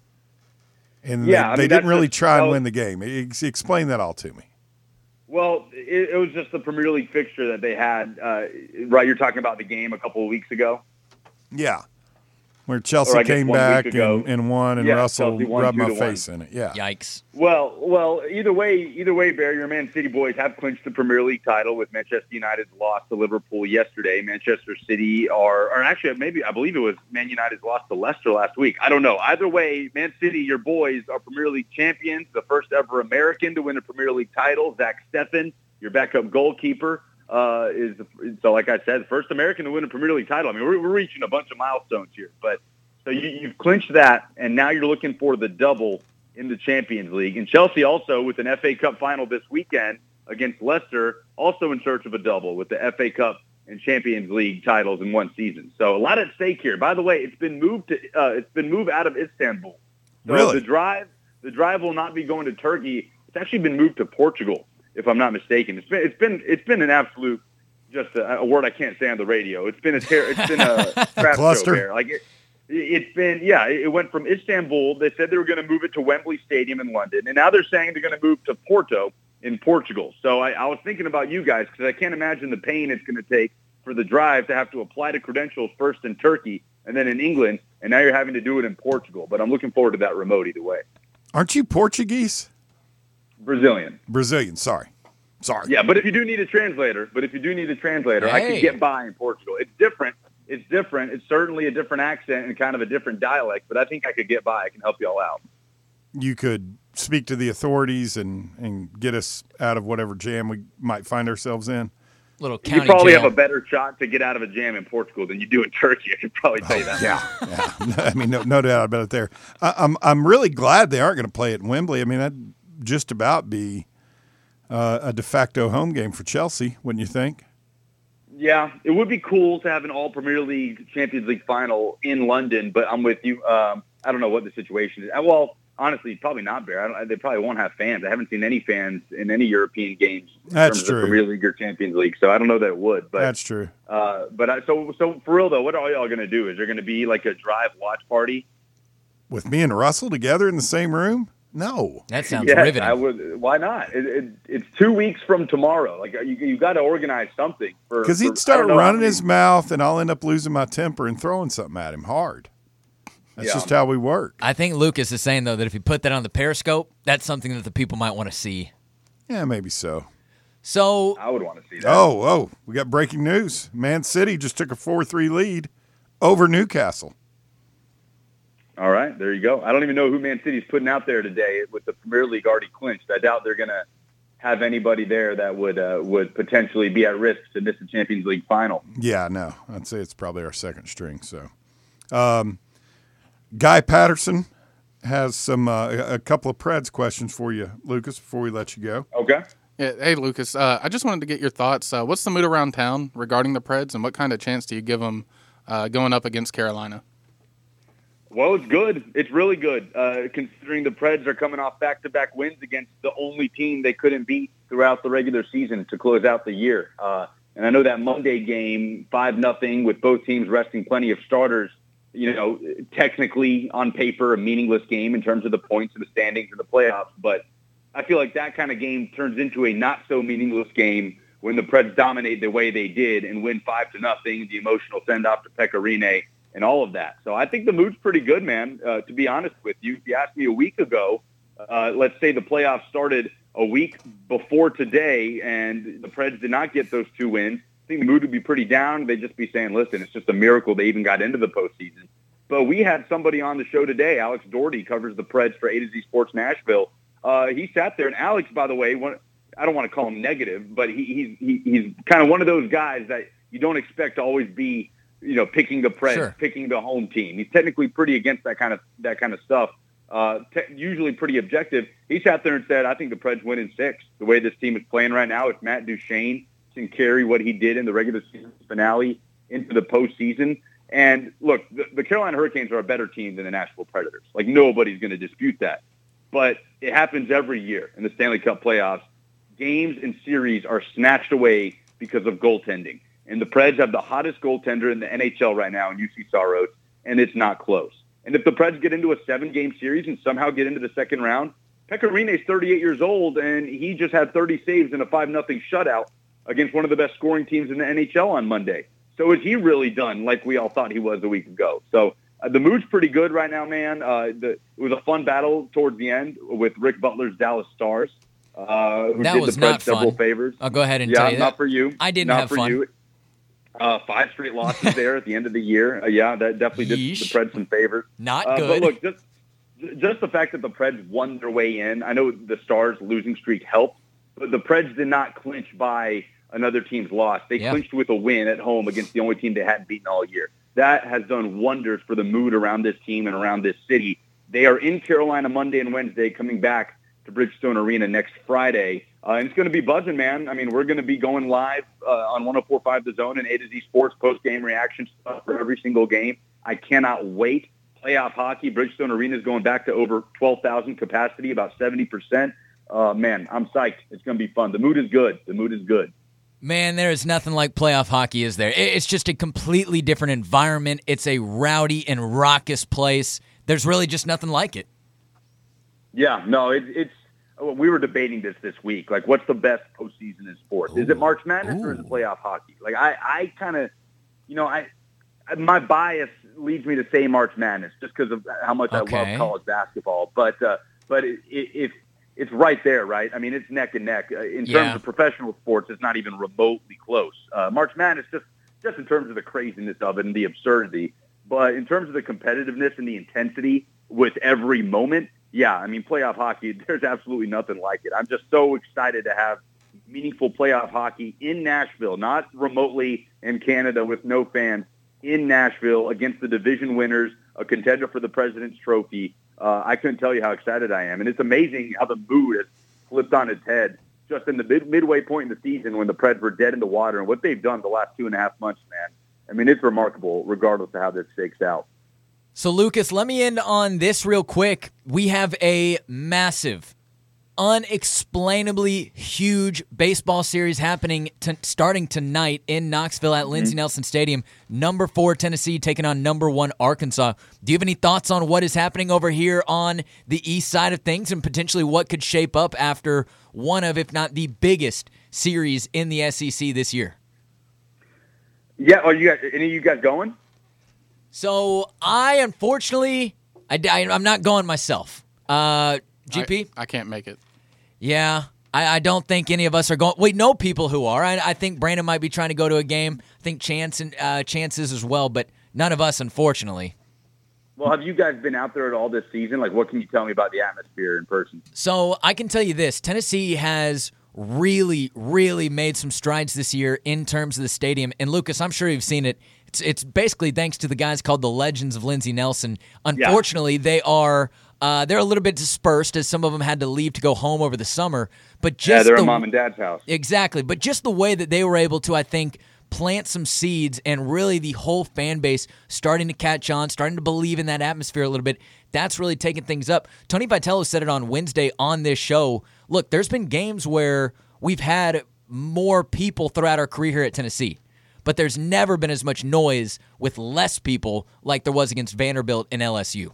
Speaker 5: And they didn't really try and win the game. Explain that all to me.
Speaker 6: Well, it was just the Premier League fixture that they had. Right, you're talking about the game a couple of weeks ago.
Speaker 5: Yeah. Where
Speaker 6: Or
Speaker 5: Chelsea
Speaker 6: I guess
Speaker 5: came
Speaker 6: 1 week
Speaker 5: back
Speaker 6: ago.
Speaker 5: and won, and
Speaker 6: Yeah,
Speaker 5: Russell
Speaker 6: Chelsea won
Speaker 5: rubbed my
Speaker 6: 2-1.
Speaker 5: face in it. Yeah.
Speaker 3: Yikes.
Speaker 6: Well, either way, Bear, your Man City boys have clinched the Premier League title with Manchester United's loss to Liverpool yesterday. Manchester City or actually maybe I believe it was Man United's loss to Leicester last week. I don't know. Either way, Man City, your boys are Premier League champions, the first ever American to win a Premier League title. Zach Steffen, your backup goalkeeper, is like I said, the first American to win a Premier League title. I mean, we're reaching a bunch of milestones here, but so you've clinched that, and now you're looking for the double in the Champions League. And Chelsea also with an FA Cup final this weekend against Leicester, also in search of a double with the FA Cup and Champions League titles in one season. So a lot at stake here. By the way, it's been moved out of Istanbul. So
Speaker 5: Really?
Speaker 6: the drive will not be going to Turkey. It's actually been moved to Portugal, if I'm not mistaken. It's been an absolute, just a word I can't say on the radio. It's been a crap
Speaker 5: cluster.
Speaker 6: show there. Like it went from Istanbul. They said they were going to move it to Wembley Stadium in London, and now they're saying they're going to move to Porto in Portugal. So I was thinking about you guys because I can't imagine the pain it's going to take for the drive to have to apply to credentials first in Turkey and then in England, and now you're having to do it in Portugal. But I'm looking forward to that remote either way.
Speaker 5: Aren't you Portuguese?
Speaker 6: Brazilian.
Speaker 5: Brazilian, sorry.
Speaker 6: Yeah, but if you do need a translator, I
Speaker 3: Hey.
Speaker 6: could get by in Portugal. It's different. It's certainly a different accent and kind of a different dialect, but I think I could get by. I can help you all out.
Speaker 5: you could speak to the authorities and get us out of whatever jam we might find ourselves in?
Speaker 3: Little county
Speaker 6: You probably
Speaker 3: jail.
Speaker 6: have a better shot to get out of a jam in Portugal than you do in Turkey. I can probably tell you that.
Speaker 5: Yeah. I mean, no doubt about it there. I'm really glad they aren't going to play it in Wembley. I mean, that'd just about be a de facto home game for Chelsea, wouldn't you think?
Speaker 6: Yeah, it would be cool to have an all Premier League Champions League final in London, but I'm with you. I don't know what the situation is. Well, honestly, probably not, Bear. They probably won't have fans. I haven't seen any fans in any European games in
Speaker 5: That's
Speaker 6: terms
Speaker 5: true.
Speaker 6: of Premier League or Champions League, so I don't know that it would. But
Speaker 5: That's true.
Speaker 6: So for real though, what are y'all going to do? Is there going to be like a drive watch party?
Speaker 5: With me and Russell together in the same room? No.
Speaker 3: That sounds
Speaker 6: Yes,
Speaker 3: riveting.
Speaker 6: I would. Why not? It's 2 weeks from tomorrow. Like you got to organize something for.
Speaker 5: Because he'd
Speaker 6: I
Speaker 5: start
Speaker 6: don't know how
Speaker 5: running
Speaker 6: many-
Speaker 5: his mouth, and I'll end up losing my temper and throwing something at him hard. That's
Speaker 6: Yeah.
Speaker 5: just how we work.
Speaker 3: I think Lucas is saying, though, that if you put that on the Periscope, that's something that the people might want to see.
Speaker 5: Yeah, maybe so.
Speaker 3: So,
Speaker 6: I would want to see that.
Speaker 5: Oh, we got breaking news. Man City just took a 4-3 lead over Newcastle.
Speaker 6: All right, there you go. I don't even know who Man City's putting out there today with the Premier League already clinched. I doubt they're going to have anybody there that would potentially be at risk to miss the Champions League final.
Speaker 5: Yeah, no, I'd say it's probably our second string. So, Guy Patterson has a couple of Preds questions for you, Lucas, before we let you go.
Speaker 6: Okay.
Speaker 4: Yeah, hey, Lucas, I just wanted to get your thoughts. What's the mood around town regarding the Preds, and what kind of chance do you give them going up against Carolina?
Speaker 6: Well, it's good. It's really good, considering the Preds are coming off back-to-back wins against the only team they couldn't beat throughout the regular season to close out the year. And I know that Monday game, 5-0, with both teams resting plenty of starters, technically on paper a meaningless game in terms of the points and the standings and the playoffs. But I feel like that kind of game turns into a not-so-meaningless game when the Preds dominate the way they did and win 5-0, the emotional send-off to Pekka Rinne, and all of that. So I think the mood's pretty good, man, to be honest with you. If you asked me a week ago, let's say the playoffs started a week before today and the Preds did not get those 2 wins, I think the mood would be pretty down. They'd just be saying, listen, it's just a miracle they even got into the postseason. But we had somebody on the show today, Alex Doherty, covers the Preds for A to Z Sports Nashville. He sat there, and Alex, by the way, I don't want to call him negative, but he's kind of one of those guys that you don't expect to always be, picking the Preds,
Speaker 3: Sure.
Speaker 6: picking the home team. He's technically pretty against that kind of stuff. Usually pretty objective. He sat there and said, I think the Preds win in 6. The way this team is playing right now, it's Matt Duchene can carry what he did in the regular season finale into the postseason. And look, the Carolina Hurricanes are a better team than the Nashville Predators. Like, nobody's going to dispute that. But it happens every year in the Stanley Cup playoffs. Games and series are snatched away because of goaltending. And the Preds have the hottest goaltender in the NHL right now in UC Saros, and it's not close. And if the Preds get into a 7-game series and somehow get into the second round, Pekka Rinne is 38 years old, and he just had 30 saves in a 5-0 shutout against one of the best scoring teams in the NHL on Monday. So is he really done like we all thought he was a week ago? So the mood's pretty good right now, man. It was a fun battle towards the end with Rick Butler's Dallas Stars, who
Speaker 3: That
Speaker 6: did
Speaker 3: was
Speaker 6: the
Speaker 3: not
Speaker 6: Preds several
Speaker 3: fun.
Speaker 6: favors.
Speaker 3: I'll go ahead and
Speaker 6: Yeah,
Speaker 3: tell you that.
Speaker 6: not for you.
Speaker 3: I didn't
Speaker 6: Not
Speaker 3: have
Speaker 6: for
Speaker 3: fun.
Speaker 6: you. 5 straight losses there at the end of the year. That definitely did the
Speaker 3: Yeesh.
Speaker 6: Preds some favors.
Speaker 3: Not
Speaker 6: But
Speaker 3: good.
Speaker 6: look, just the fact that the Preds won their way in. I know the Stars' losing streak helped, but the Preds did not clinch by another team's loss. They clinched with a win at home against the only team they hadn't beaten all year. That has done wonders for the mood around this team and around this city. They are in Carolina Monday and Wednesday, coming back to Bridgestone Arena next Friday. And it's going to be buzzing, man. I mean, we're going to be going live on 104.5 The Zone and A to Z Sports post-game reaction stuff for every single game. I cannot wait. Playoff hockey, Bridgestone Arena is going back to over 12,000 capacity, about 70%. Man, I'm psyched. It's going to be fun. The mood is good. The mood is good.
Speaker 3: Man, there is nothing like playoff hockey, is there? It's just a completely different environment. It's a rowdy and raucous place. There's really just nothing like it.
Speaker 6: Yeah, no, it's we were debating this week. Like, what's the best postseason in sports? Is it March Madness or is it playoff hockey? Like, I kind of, my bias leads me to say March Madness just because of how much I love college basketball. But it's right there, right? I mean, it's neck and neck. In terms of professional sports, it's not even remotely close. March Madness, just in terms of the craziness of it and the absurdity. But in terms of the competitiveness and the intensity with every moment, yeah, I mean, playoff hockey, there's absolutely nothing like it. I'm just so excited to have meaningful playoff hockey in Nashville, not remotely in Canada with no fans, in Nashville against the division winners, a contender for the President's Trophy. I couldn't tell you how excited I am. And it's amazing how the mood has flipped on its head just in the midway point in the season when the Preds were dead in the water, and what they've done the last 2.5 months, man. I mean, it's remarkable regardless of how this shakes out.
Speaker 3: So, Lucas, let me end on this real quick. We have a massive, unexplainably huge baseball series happening starting tonight in Knoxville at Lindsey Nelson Stadium. Number 4 Tennessee taking on number 1 Arkansas. Do you have any thoughts on what is happening over here on the east side of things and potentially what could shape up after one of, if not the biggest series in the SEC this year?
Speaker 6: Yeah, are you guys, any of you guys going?
Speaker 3: So I, unfortunately, I'm not going myself. GP?
Speaker 4: I can't make it.
Speaker 3: Yeah, I don't think any of us are going. We know people who are. I think Brandon might be trying to go to a game. I think Chances as well, but none of us, unfortunately.
Speaker 6: Well, have you guys been out there at all this season? Like, what can you tell me about the atmosphere in person?
Speaker 3: So I can tell you this. Tennessee has really, really made some strides this year in terms of the stadium. And, Lucas, I'm sure you've seen it. It's basically thanks to the guys called the Legends of Lindsey Nelson. Unfortunately, they're a little bit dispersed as some of them had to leave to go home over the summer. But just
Speaker 6: they're at mom and dad's house.
Speaker 3: Exactly. But just the way that they were able to, I think, plant some seeds and really the whole fan base starting to catch on, starting to believe in that atmosphere a little bit, that's really taking things up. Tony Vitello said it on Wednesday on this show. Look, there's been games where we've had more people throughout our career here at Tennessee, but there's never been as much noise with less people like there was against Vanderbilt and LSU.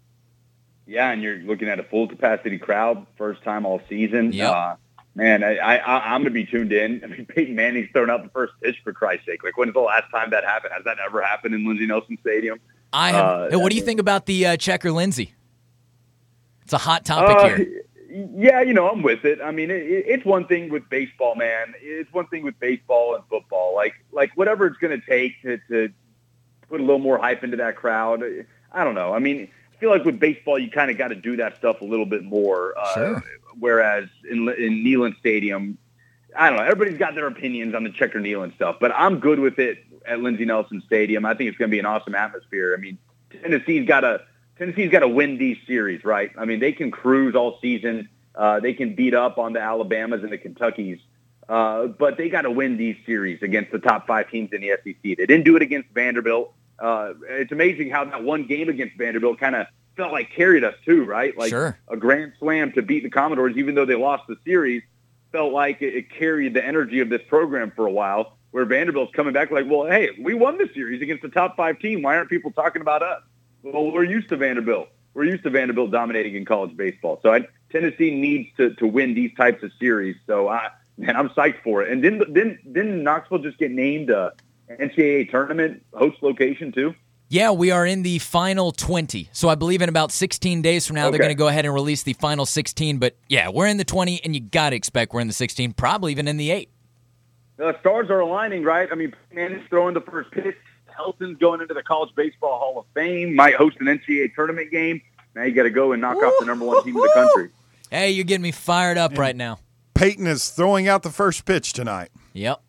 Speaker 6: Yeah, and you're looking at a full capacity crowd, first time all season.
Speaker 3: Yep.
Speaker 6: Man, I'm going to be tuned in. I mean, Peyton Manning's thrown out the first pitch, for Christ's sake. Like, when's the last time that happened? Has that ever happened in Lindsey Nelson Stadium?
Speaker 3: What do you think about the Checker Lindsey? It's a hot topic here.
Speaker 6: Yeah, I'm with it. I mean, it's one thing with baseball, man. It's one thing with baseball and football. Like whatever it's going to take to put a little more hype into that crowd. I don't know. I mean, I feel like with baseball, you kind of got to do that stuff a little bit more.
Speaker 3: Sure.
Speaker 6: Whereas in Neyland Stadium, I don't know. Everybody's got their opinions on the Checker Neyland stuff, but I'm good with it at Lindsey Nelson Stadium. I think it's going to be an awesome atmosphere. I mean, Tennessee's got to win these series, right? I mean, they can cruise all season. They can beat up on the Alabamas and the Kentuckys, but they got to win these series against the top 5 teams in the SEC. They didn't do it against Vanderbilt. It's amazing how that one game against Vanderbilt kind of felt like carried us too, right? Like
Speaker 3: Sure.
Speaker 6: A grand slam to beat the Commodores, even though they lost the series, felt like it carried the energy of this program for a while, where Vanderbilt's coming back like, well, hey, we won the series against the top 5 team. Why aren't people talking about us? Well, we're used to Vanderbilt. We're used to Vanderbilt dominating in college baseball. So Tennessee needs to win these types of series. So, man, I'm psyched for it. And didn't Knoxville just get named a NCAA tournament host location too?
Speaker 3: Yeah, we are in the final 20. So I believe in about 16 days from now, They're going to go ahead and release the final 16. But, yeah, we're in the 20, and you got to expect we're in the 16, probably even in the 8.
Speaker 6: The stars are aligning, right? I mean, Manning's throwing the first pitch. Helson's going into the College Baseball Hall of Fame, might host an NCAA tournament game. Now you got to go and knock off the number 1 team in the country.
Speaker 3: Hey, you're getting me fired up right now.
Speaker 5: Peyton is throwing out the first pitch tonight.
Speaker 3: Yep.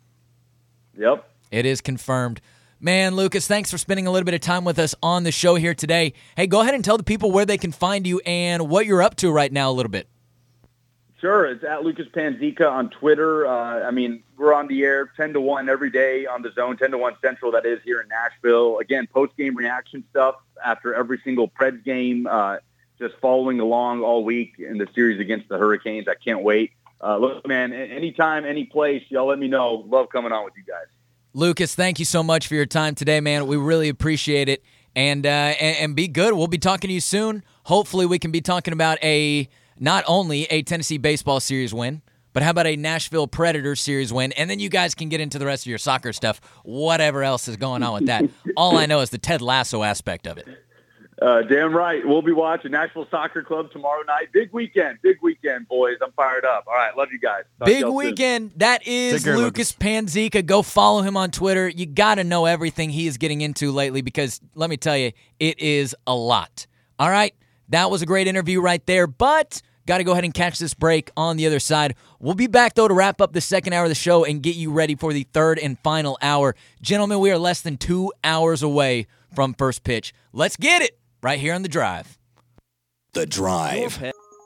Speaker 6: It
Speaker 3: is confirmed. Man, Lucas, thanks for spending a little bit of time with us on the show here today. Hey, go ahead and tell the people where they can find you and what you're up to right now a little bit.
Speaker 6: Sure. It's at Lucas Panzica on Twitter. I mean, we're on the air 10 to 1 every day on the Zone, 10 to 1 Central, that is, here in Nashville. Again, post-game reaction stuff after every single Preds game, just following along all week in the series against the Hurricanes. I can't wait. Look, man, anytime, any place, y'all let me know. Love coming on with you guys.
Speaker 3: Lucas, thank you so much for your time today, man. We really appreciate it. And be good. We'll be talking to you soon. Hopefully we can be talking about not only a Tennessee baseball series win, but how about a Nashville Predators series win? And then you guys can get into the rest of your soccer stuff, whatever else is going on with that. All I know is the Ted Lasso aspect of it.
Speaker 6: Damn right. We'll be watching Nashville Soccer Club tomorrow night. Big weekend, boys. I'm fired up. All right, love you guys.
Speaker 3: Big weekend. Soon. That is Lucas Panzica. Go follow him on Twitter. You got to know everything he is getting into lately because, let me tell you, it is a lot. All right, That was a great interview right there, but got to go ahead and catch this break on the other side. We'll be back, though, to wrap up the second hour of the show and get you ready for the third and final hour. Gentlemen, we are less than 2 hours away from first pitch. Let's get it right here on The Drive.
Speaker 1: The Drive.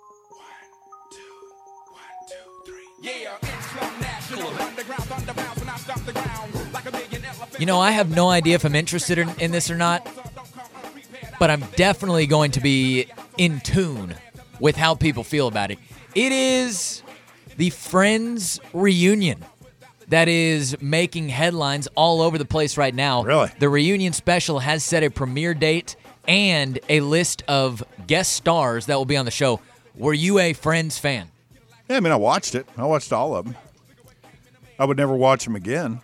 Speaker 3: You know, I have no idea if I'm interested in this or not, but I'm definitely going to be in tune with how people feel about it. It is the Friends reunion that is making headlines all over the place right now.
Speaker 5: Really?
Speaker 3: The reunion special has set a premiere date and a list of guest stars that will be on the show. Were you a Friends fan?
Speaker 5: Yeah, I mean, I watched it. I watched all of them. I would never watch them again.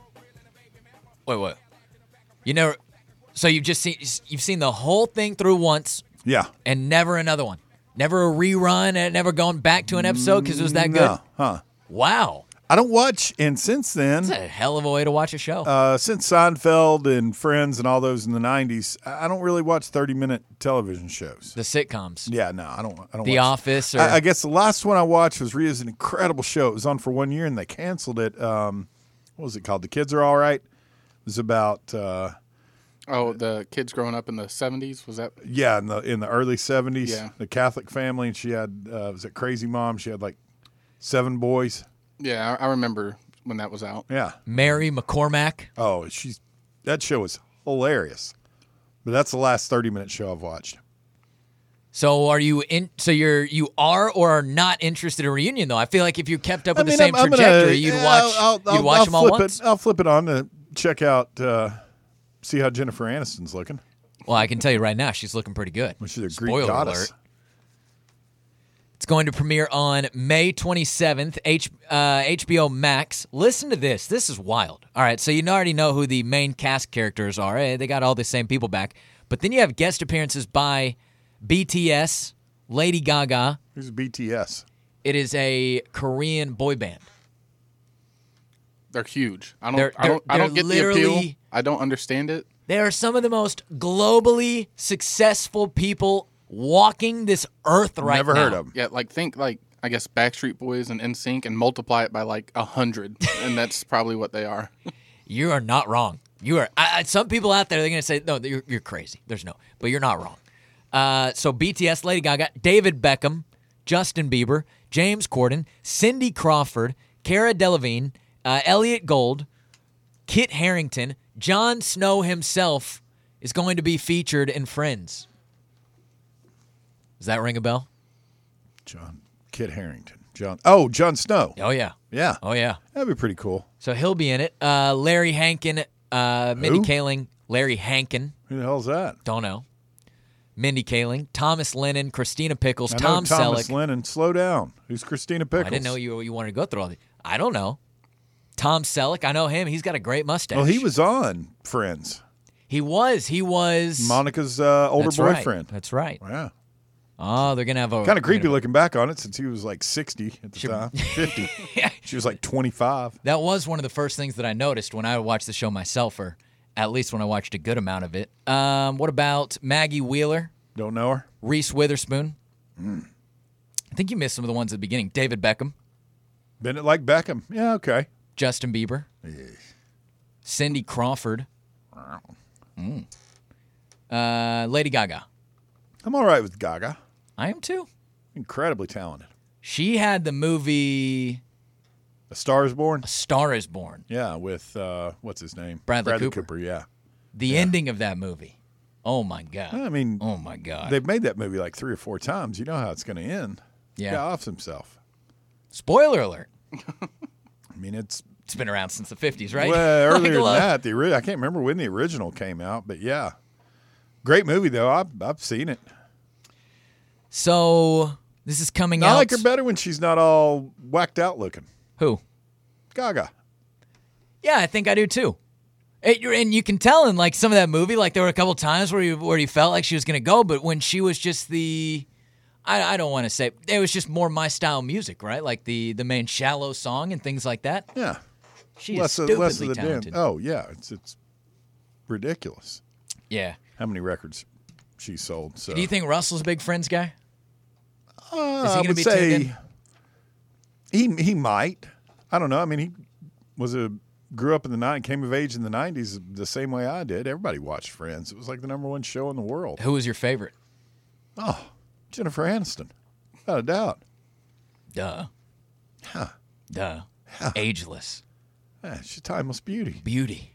Speaker 3: Wait, what? You never? So you've seen the whole thing through once,
Speaker 5: Yeah.
Speaker 3: and never another one. Never a rerun, and never gone back to an episode because it was that good.
Speaker 5: No, huh?
Speaker 3: Wow,
Speaker 5: I don't watch, and since then,
Speaker 3: that's a hell of a way to watch a show.
Speaker 5: since Seinfeld and Friends and all those in the '90s, I don't really watch 30-minute television shows.
Speaker 3: the sitcoms,
Speaker 5: Yeah, no, I don't.
Speaker 3: The
Speaker 5: watch.
Speaker 3: Office, or
Speaker 5: I guess the last one I watched was Rhea's an incredible show. It was on for 1 year, and they canceled it. What was it called? The Kids Are All Right. It was about
Speaker 4: the kids growing up in the 70s, was that?
Speaker 5: yeah, in the early 70s.
Speaker 4: Yeah.
Speaker 5: The Catholic family, and she had was it Crazy Mom? She had like 7 boys.
Speaker 4: Yeah, I remember when that was out.
Speaker 5: Yeah.
Speaker 3: Mary McCormack.
Speaker 5: Oh, that show was hilarious. But that's the last 30-minute show I've watched.
Speaker 3: So are you in? So you are or are not interested in reunion though? I feel like if you kept up with the same trajectory, you'd watch them all once.
Speaker 5: I'll flip it on to check out, see how Jennifer Aniston's looking.
Speaker 3: Well, I can tell you right now, she's looking pretty good.
Speaker 5: Well, she's a Greek
Speaker 3: Spoiler
Speaker 5: goddess.
Speaker 3: alert. It's going to premiere on May 27th, HBO Max. Listen to this. This is wild. All right, so you already know who the main cast characters are. They got all the same people back. But then you have guest appearances by BTS, Lady Gaga.
Speaker 5: Who's BTS?
Speaker 3: It is a Korean boy band.
Speaker 4: They're huge. I
Speaker 3: They're
Speaker 4: don't get the appeal.
Speaker 3: literally-
Speaker 4: I don't understand it.
Speaker 3: They are some of the most globally successful people walking this earth right
Speaker 5: Never
Speaker 3: now.
Speaker 5: heard of them.
Speaker 4: Yeah, think I guess Backstreet Boys and NSYNC and multiply it by like 100, and that's probably what they are.
Speaker 3: You are not wrong. You are. Some people out there, they're going to say, no, you're crazy. There's no. But you're not wrong. So BTS, Lady Gaga, David Beckham, Justin Bieber, James Corden, Cindy Crawford, Cara Delevingne, Elliot Gould, Kit Harington, Jon Snow himself is going to be featured in Friends. Does that ring a bell?
Speaker 5: Kit Harington. Jon Snow.
Speaker 3: Oh, yeah.
Speaker 5: Yeah.
Speaker 3: Oh, yeah.
Speaker 5: That'd be pretty cool.
Speaker 3: So he'll be in it. Larry Hankin, Mindy
Speaker 5: Who?
Speaker 3: Kaling, Larry Hankin,
Speaker 5: Who the hell's that?
Speaker 3: don't know. Mindy Kaling, Thomas Lennon, Christina Pickles,
Speaker 5: I know
Speaker 3: Tom
Speaker 5: Thomas
Speaker 3: Selleck.
Speaker 5: Lennon. Slow down. Who's Christina Pickles?
Speaker 3: I didn't know you wanted to go through all these. I don't know. Tom Selleck, I know him. He's got a great mustache.
Speaker 5: Well, he was on Friends.
Speaker 3: He was.
Speaker 5: Monica's older
Speaker 3: That's right.
Speaker 5: boyfriend.
Speaker 3: That's right.
Speaker 5: Yeah.
Speaker 3: Oh, they're gonna have a
Speaker 5: Kind of creepy looking back on it since he was like 60 at the time. 50. She was like 25.
Speaker 3: That was one of the first things that I noticed when I watched the show myself, or at least when I watched a good amount of it. What about Maggie Wheeler,
Speaker 5: Don't know her.
Speaker 3: Reese Witherspoon? I think you missed some of the ones at the beginning. David Beckham,
Speaker 5: Bennett like Beckham. Yeah, okay.
Speaker 3: Justin Bieber, Cindy Crawford, Lady Gaga.
Speaker 5: I'm all right with Gaga.
Speaker 3: I am too.
Speaker 5: Incredibly talented.
Speaker 3: She had the movie
Speaker 5: A Star is Born?
Speaker 3: A Star is Born.
Speaker 5: Yeah, with, what's his name?
Speaker 3: Bradley Cooper.
Speaker 5: Yeah.
Speaker 3: The ending of that movie. Oh, my God.
Speaker 5: I mean,
Speaker 3: Oh, my God.
Speaker 5: they've made that movie like 3 or 4 times. You know how it's going to end.
Speaker 3: Yeah.
Speaker 5: He got off himself.
Speaker 3: Spoiler alert.
Speaker 5: I mean, it's
Speaker 3: It's been around since the 50s, right?
Speaker 5: well, earlier than
Speaker 3: Like,
Speaker 5: that. I can't remember when the original came out, but yeah. Great movie, though. I've seen it.
Speaker 3: So, this is coming
Speaker 5: I
Speaker 3: out.
Speaker 5: like her better when she's not all whacked out looking.
Speaker 3: Who?
Speaker 5: Gaga.
Speaker 3: Yeah, I think I do too. And you can tell in like some of that movie, like there were a couple times where you felt like she was going to go, but when she was just I don't want to say, it was just more my style music, right? Like the main Shallow song and things like that.
Speaker 5: Yeah.
Speaker 3: She is stupidly talented.
Speaker 5: Oh, yeah. It's ridiculous.
Speaker 3: Yeah.
Speaker 5: How many records she's sold. So
Speaker 3: Do you think Russell's a big Friends guy? Is he
Speaker 5: I
Speaker 3: going to
Speaker 5: would
Speaker 3: be tuned in?
Speaker 5: say he might. I don't know. I mean, he grew up in the 90s, came of age in the 90s the same way I did. Everybody watched Friends. It was like the number one show in the world.
Speaker 3: Who was your favorite?
Speaker 5: Oh, Jennifer Aniston, without a doubt.
Speaker 3: Duh.
Speaker 5: Huh.
Speaker 3: Duh. Ageless.
Speaker 5: Yeah, she's a timeless beauty.
Speaker 3: Beauty.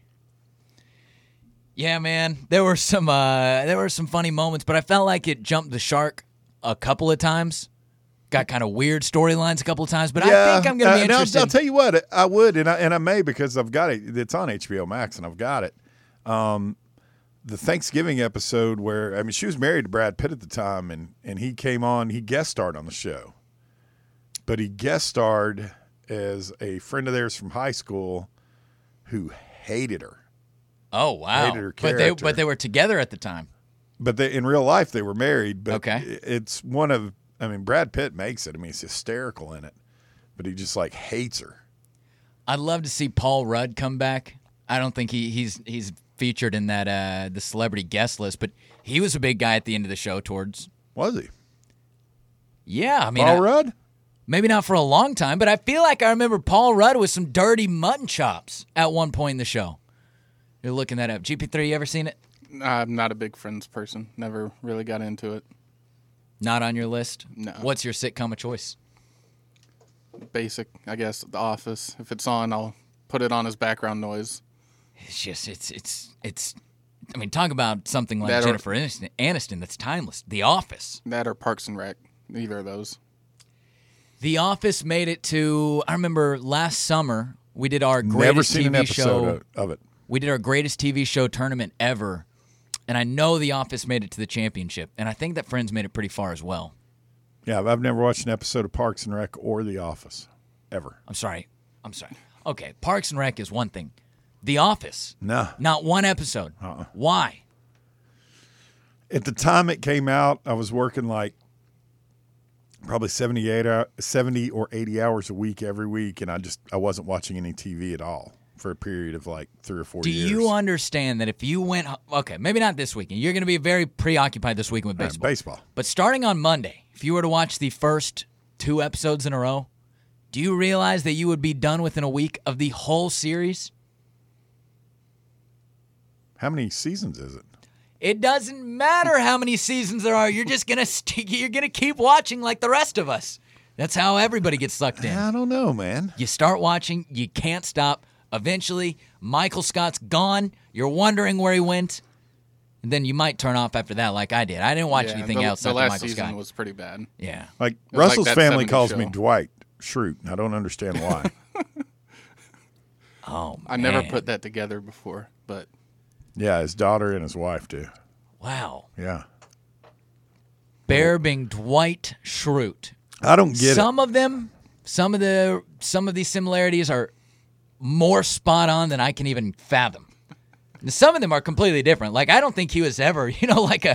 Speaker 3: Yeah, man. There were some funny moments, but I felt like it jumped the shark a couple of times. Got kind of weird storylines a couple of times, but I think I'm going to be interested.
Speaker 5: I'll tell you what, I would, and I may because I've got it. It's on HBO Max, and I've got it. The Thanksgiving episode where, I mean, she was married to Brad Pitt at the time, and he came on. He guest starred on the show, but he guest starred as a friend of theirs from high school who hated her.
Speaker 3: Oh, wow.
Speaker 5: Hated her character.
Speaker 3: But they were together at the time.
Speaker 5: But in real life, they were married. But
Speaker 3: Okay.
Speaker 5: it's one of, I mean, Brad Pitt makes it. I mean, he's hysterical in it, but he just like hates her.
Speaker 3: I'd love to see Paul Rudd come back. I don't think he's featured in that the celebrity guest list, but he was a big guy at the end of the show towards.
Speaker 5: Was he?
Speaker 3: Yeah, I mean,
Speaker 5: Paul Rudd?
Speaker 3: maybe not for a long time, but I feel like I remember Paul Rudd with some dirty mutton chops at one point in the show. You're looking that up. GP3, you ever seen it?
Speaker 4: I'm not a big Friends person. Never really got into it.
Speaker 3: Not on your list?
Speaker 4: No.
Speaker 3: What's your sitcom of choice?
Speaker 4: Basic, I guess, The Office. If it's on, I'll put it on as background noise.
Speaker 3: It's just, it's. I mean, talk about something like
Speaker 4: That or-
Speaker 3: Jennifer Aniston that's timeless. The Office.
Speaker 4: That or Parks and Rec. Either of those.
Speaker 3: The Office made it to. I remember last summer we did our greatest
Speaker 5: Never seen
Speaker 3: TV
Speaker 5: an episode
Speaker 3: show.
Speaker 5: of it.
Speaker 3: We did our greatest TV show tournament ever, and I know The Office made it to the championship, and I think that Friends made it pretty far as well.
Speaker 5: Yeah, I've never watched an episode of Parks and Rec or The Office, ever.
Speaker 3: I'm sorry. Okay, Parks and Rec is one thing. The Office,
Speaker 5: No.
Speaker 3: not one episode. Why?
Speaker 5: At the time it came out, I was working like probably 70 or 80 hours a week every week, and I wasn't watching any TV at all for a period of like 3 or 4
Speaker 3: Do
Speaker 5: years.
Speaker 3: you understand that if you went, okay, maybe not this weekend, you're going to be very preoccupied this weekend with baseball.
Speaker 5: Baseball.
Speaker 3: But starting on Monday, if you were to watch the first 2 episodes in a row, do you realize that you would be done within a week of the whole series?
Speaker 5: How many seasons is it?
Speaker 3: It doesn't matter how many seasons there are. You're just going to you're going to keep watching like the rest of us. That's how everybody gets sucked in.
Speaker 5: I don't know, man.
Speaker 3: You start watching, you can't stop. Eventually, Michael Scott's gone. You're wondering where he went. And then you might turn off after that like I did. I didn't watch anything else
Speaker 4: The
Speaker 3: after
Speaker 4: last
Speaker 3: Michael
Speaker 4: season
Speaker 3: Scott.
Speaker 4: was pretty bad.
Speaker 3: Yeah.
Speaker 5: Like
Speaker 4: was like
Speaker 5: Russell's
Speaker 4: that
Speaker 5: family
Speaker 4: 70s
Speaker 5: calls me
Speaker 4: show.
Speaker 5: Dwight Schrute, and I don't understand why.
Speaker 3: Oh,
Speaker 4: I never
Speaker 3: man.
Speaker 4: put that together before, but
Speaker 5: Yeah, his daughter and his wife do.
Speaker 3: Wow.
Speaker 5: Yeah.
Speaker 3: Bear being Dwight Schrute.
Speaker 5: I don't get
Speaker 3: Some of them, some of these similarities are more spot on than I can even fathom. And some of them are completely different. Like I don't think he was ever, had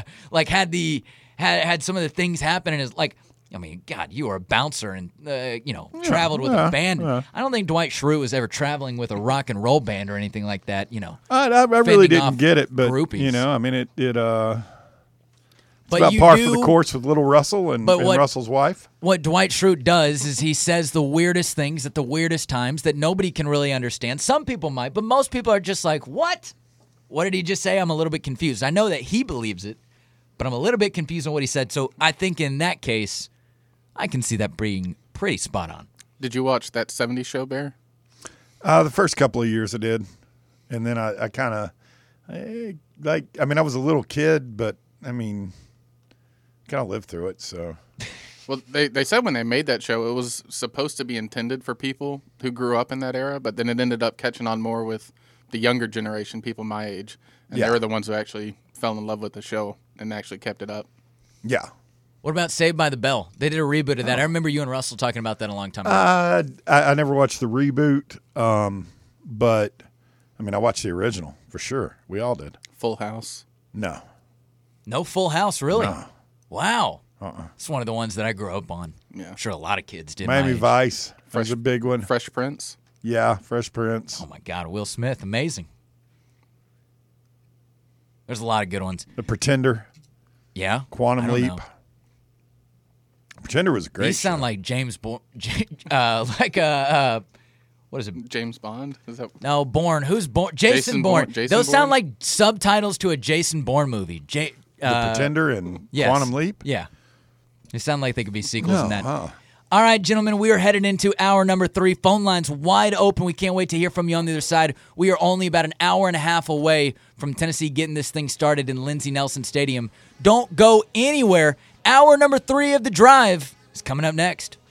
Speaker 3: some of the things happen in his like. I mean, God, you were a bouncer and traveled with a band.
Speaker 5: yeah.
Speaker 3: I don't think Dwight Schrute was ever traveling with a rock and roll band or anything like that.
Speaker 5: I really
Speaker 3: fending off
Speaker 5: didn't get it, but
Speaker 3: groupies.
Speaker 5: I mean, it's
Speaker 3: But
Speaker 5: about
Speaker 3: you
Speaker 5: par
Speaker 3: do,
Speaker 5: for the course with little Russell and Russell's wife.
Speaker 3: What Dwight Schrute does is he says the weirdest things at the weirdest times that nobody can really understand. Some people might, but most people are just like, what? What did he just say? I'm a little bit confused. I know that he believes it, but I'm a little bit confused on what he said. So I think in that case, I can see that being pretty spot on.
Speaker 4: did you watch that 70s show, Bear?
Speaker 5: The first couple of years I did, and then I kind of I was a little kid, but I mean, kind of lived through it. So
Speaker 4: Well, they said when they made that show, it was supposed to be intended for people who grew up in that era, but then it ended up catching on more with the younger generation, people my age. And
Speaker 5: Yeah.
Speaker 4: they were the ones who actually fell in love with the show and actually kept it up.
Speaker 5: yeah.
Speaker 3: What about Saved by the Bell? They did a reboot of that. I remember you and Russell talking about that a long time ago.
Speaker 5: I never watched the reboot, but I mean, I watched the original for sure. We all did.
Speaker 4: Full House.
Speaker 5: No.
Speaker 3: No Full House, really?
Speaker 5: No.
Speaker 3: Wow. It's one of the ones that I grew up on.
Speaker 4: Yeah.
Speaker 3: I'm sure a lot of kids did.
Speaker 5: Miami
Speaker 3: my age.
Speaker 5: Vice was a big one.
Speaker 4: Fresh Prince.
Speaker 5: Yeah, Fresh Prince.
Speaker 3: Oh my God, Will Smith, amazing. There's a lot of good ones.
Speaker 5: The Pretender.
Speaker 3: Yeah.
Speaker 5: Quantum
Speaker 3: I don't
Speaker 5: Leap.
Speaker 3: know.
Speaker 5: Pretender was a great.
Speaker 3: These sound
Speaker 5: show.
Speaker 3: like James Bourne, what is it?
Speaker 4: James Bond? Is that
Speaker 3: No, Bourne. Who's Bourne? Jason Bourne.
Speaker 4: Jason
Speaker 3: Those sound
Speaker 4: Bourne?
Speaker 3: like subtitles to a Jason Bourne movie.
Speaker 5: The Pretender and
Speaker 3: yes.
Speaker 5: Quantum Leap.
Speaker 3: Yeah. They sound like they could be sequels in that.
Speaker 5: Huh.
Speaker 3: All right, gentlemen, we are headed into hour number 3. Phone lines wide open. We can't wait to hear from you on the other side. We are only about an hour and a half away from Tennessee getting this thing started in Lindsey Nelson Stadium. Don't go anywhere. Hour number 3 of The Drive is coming up next.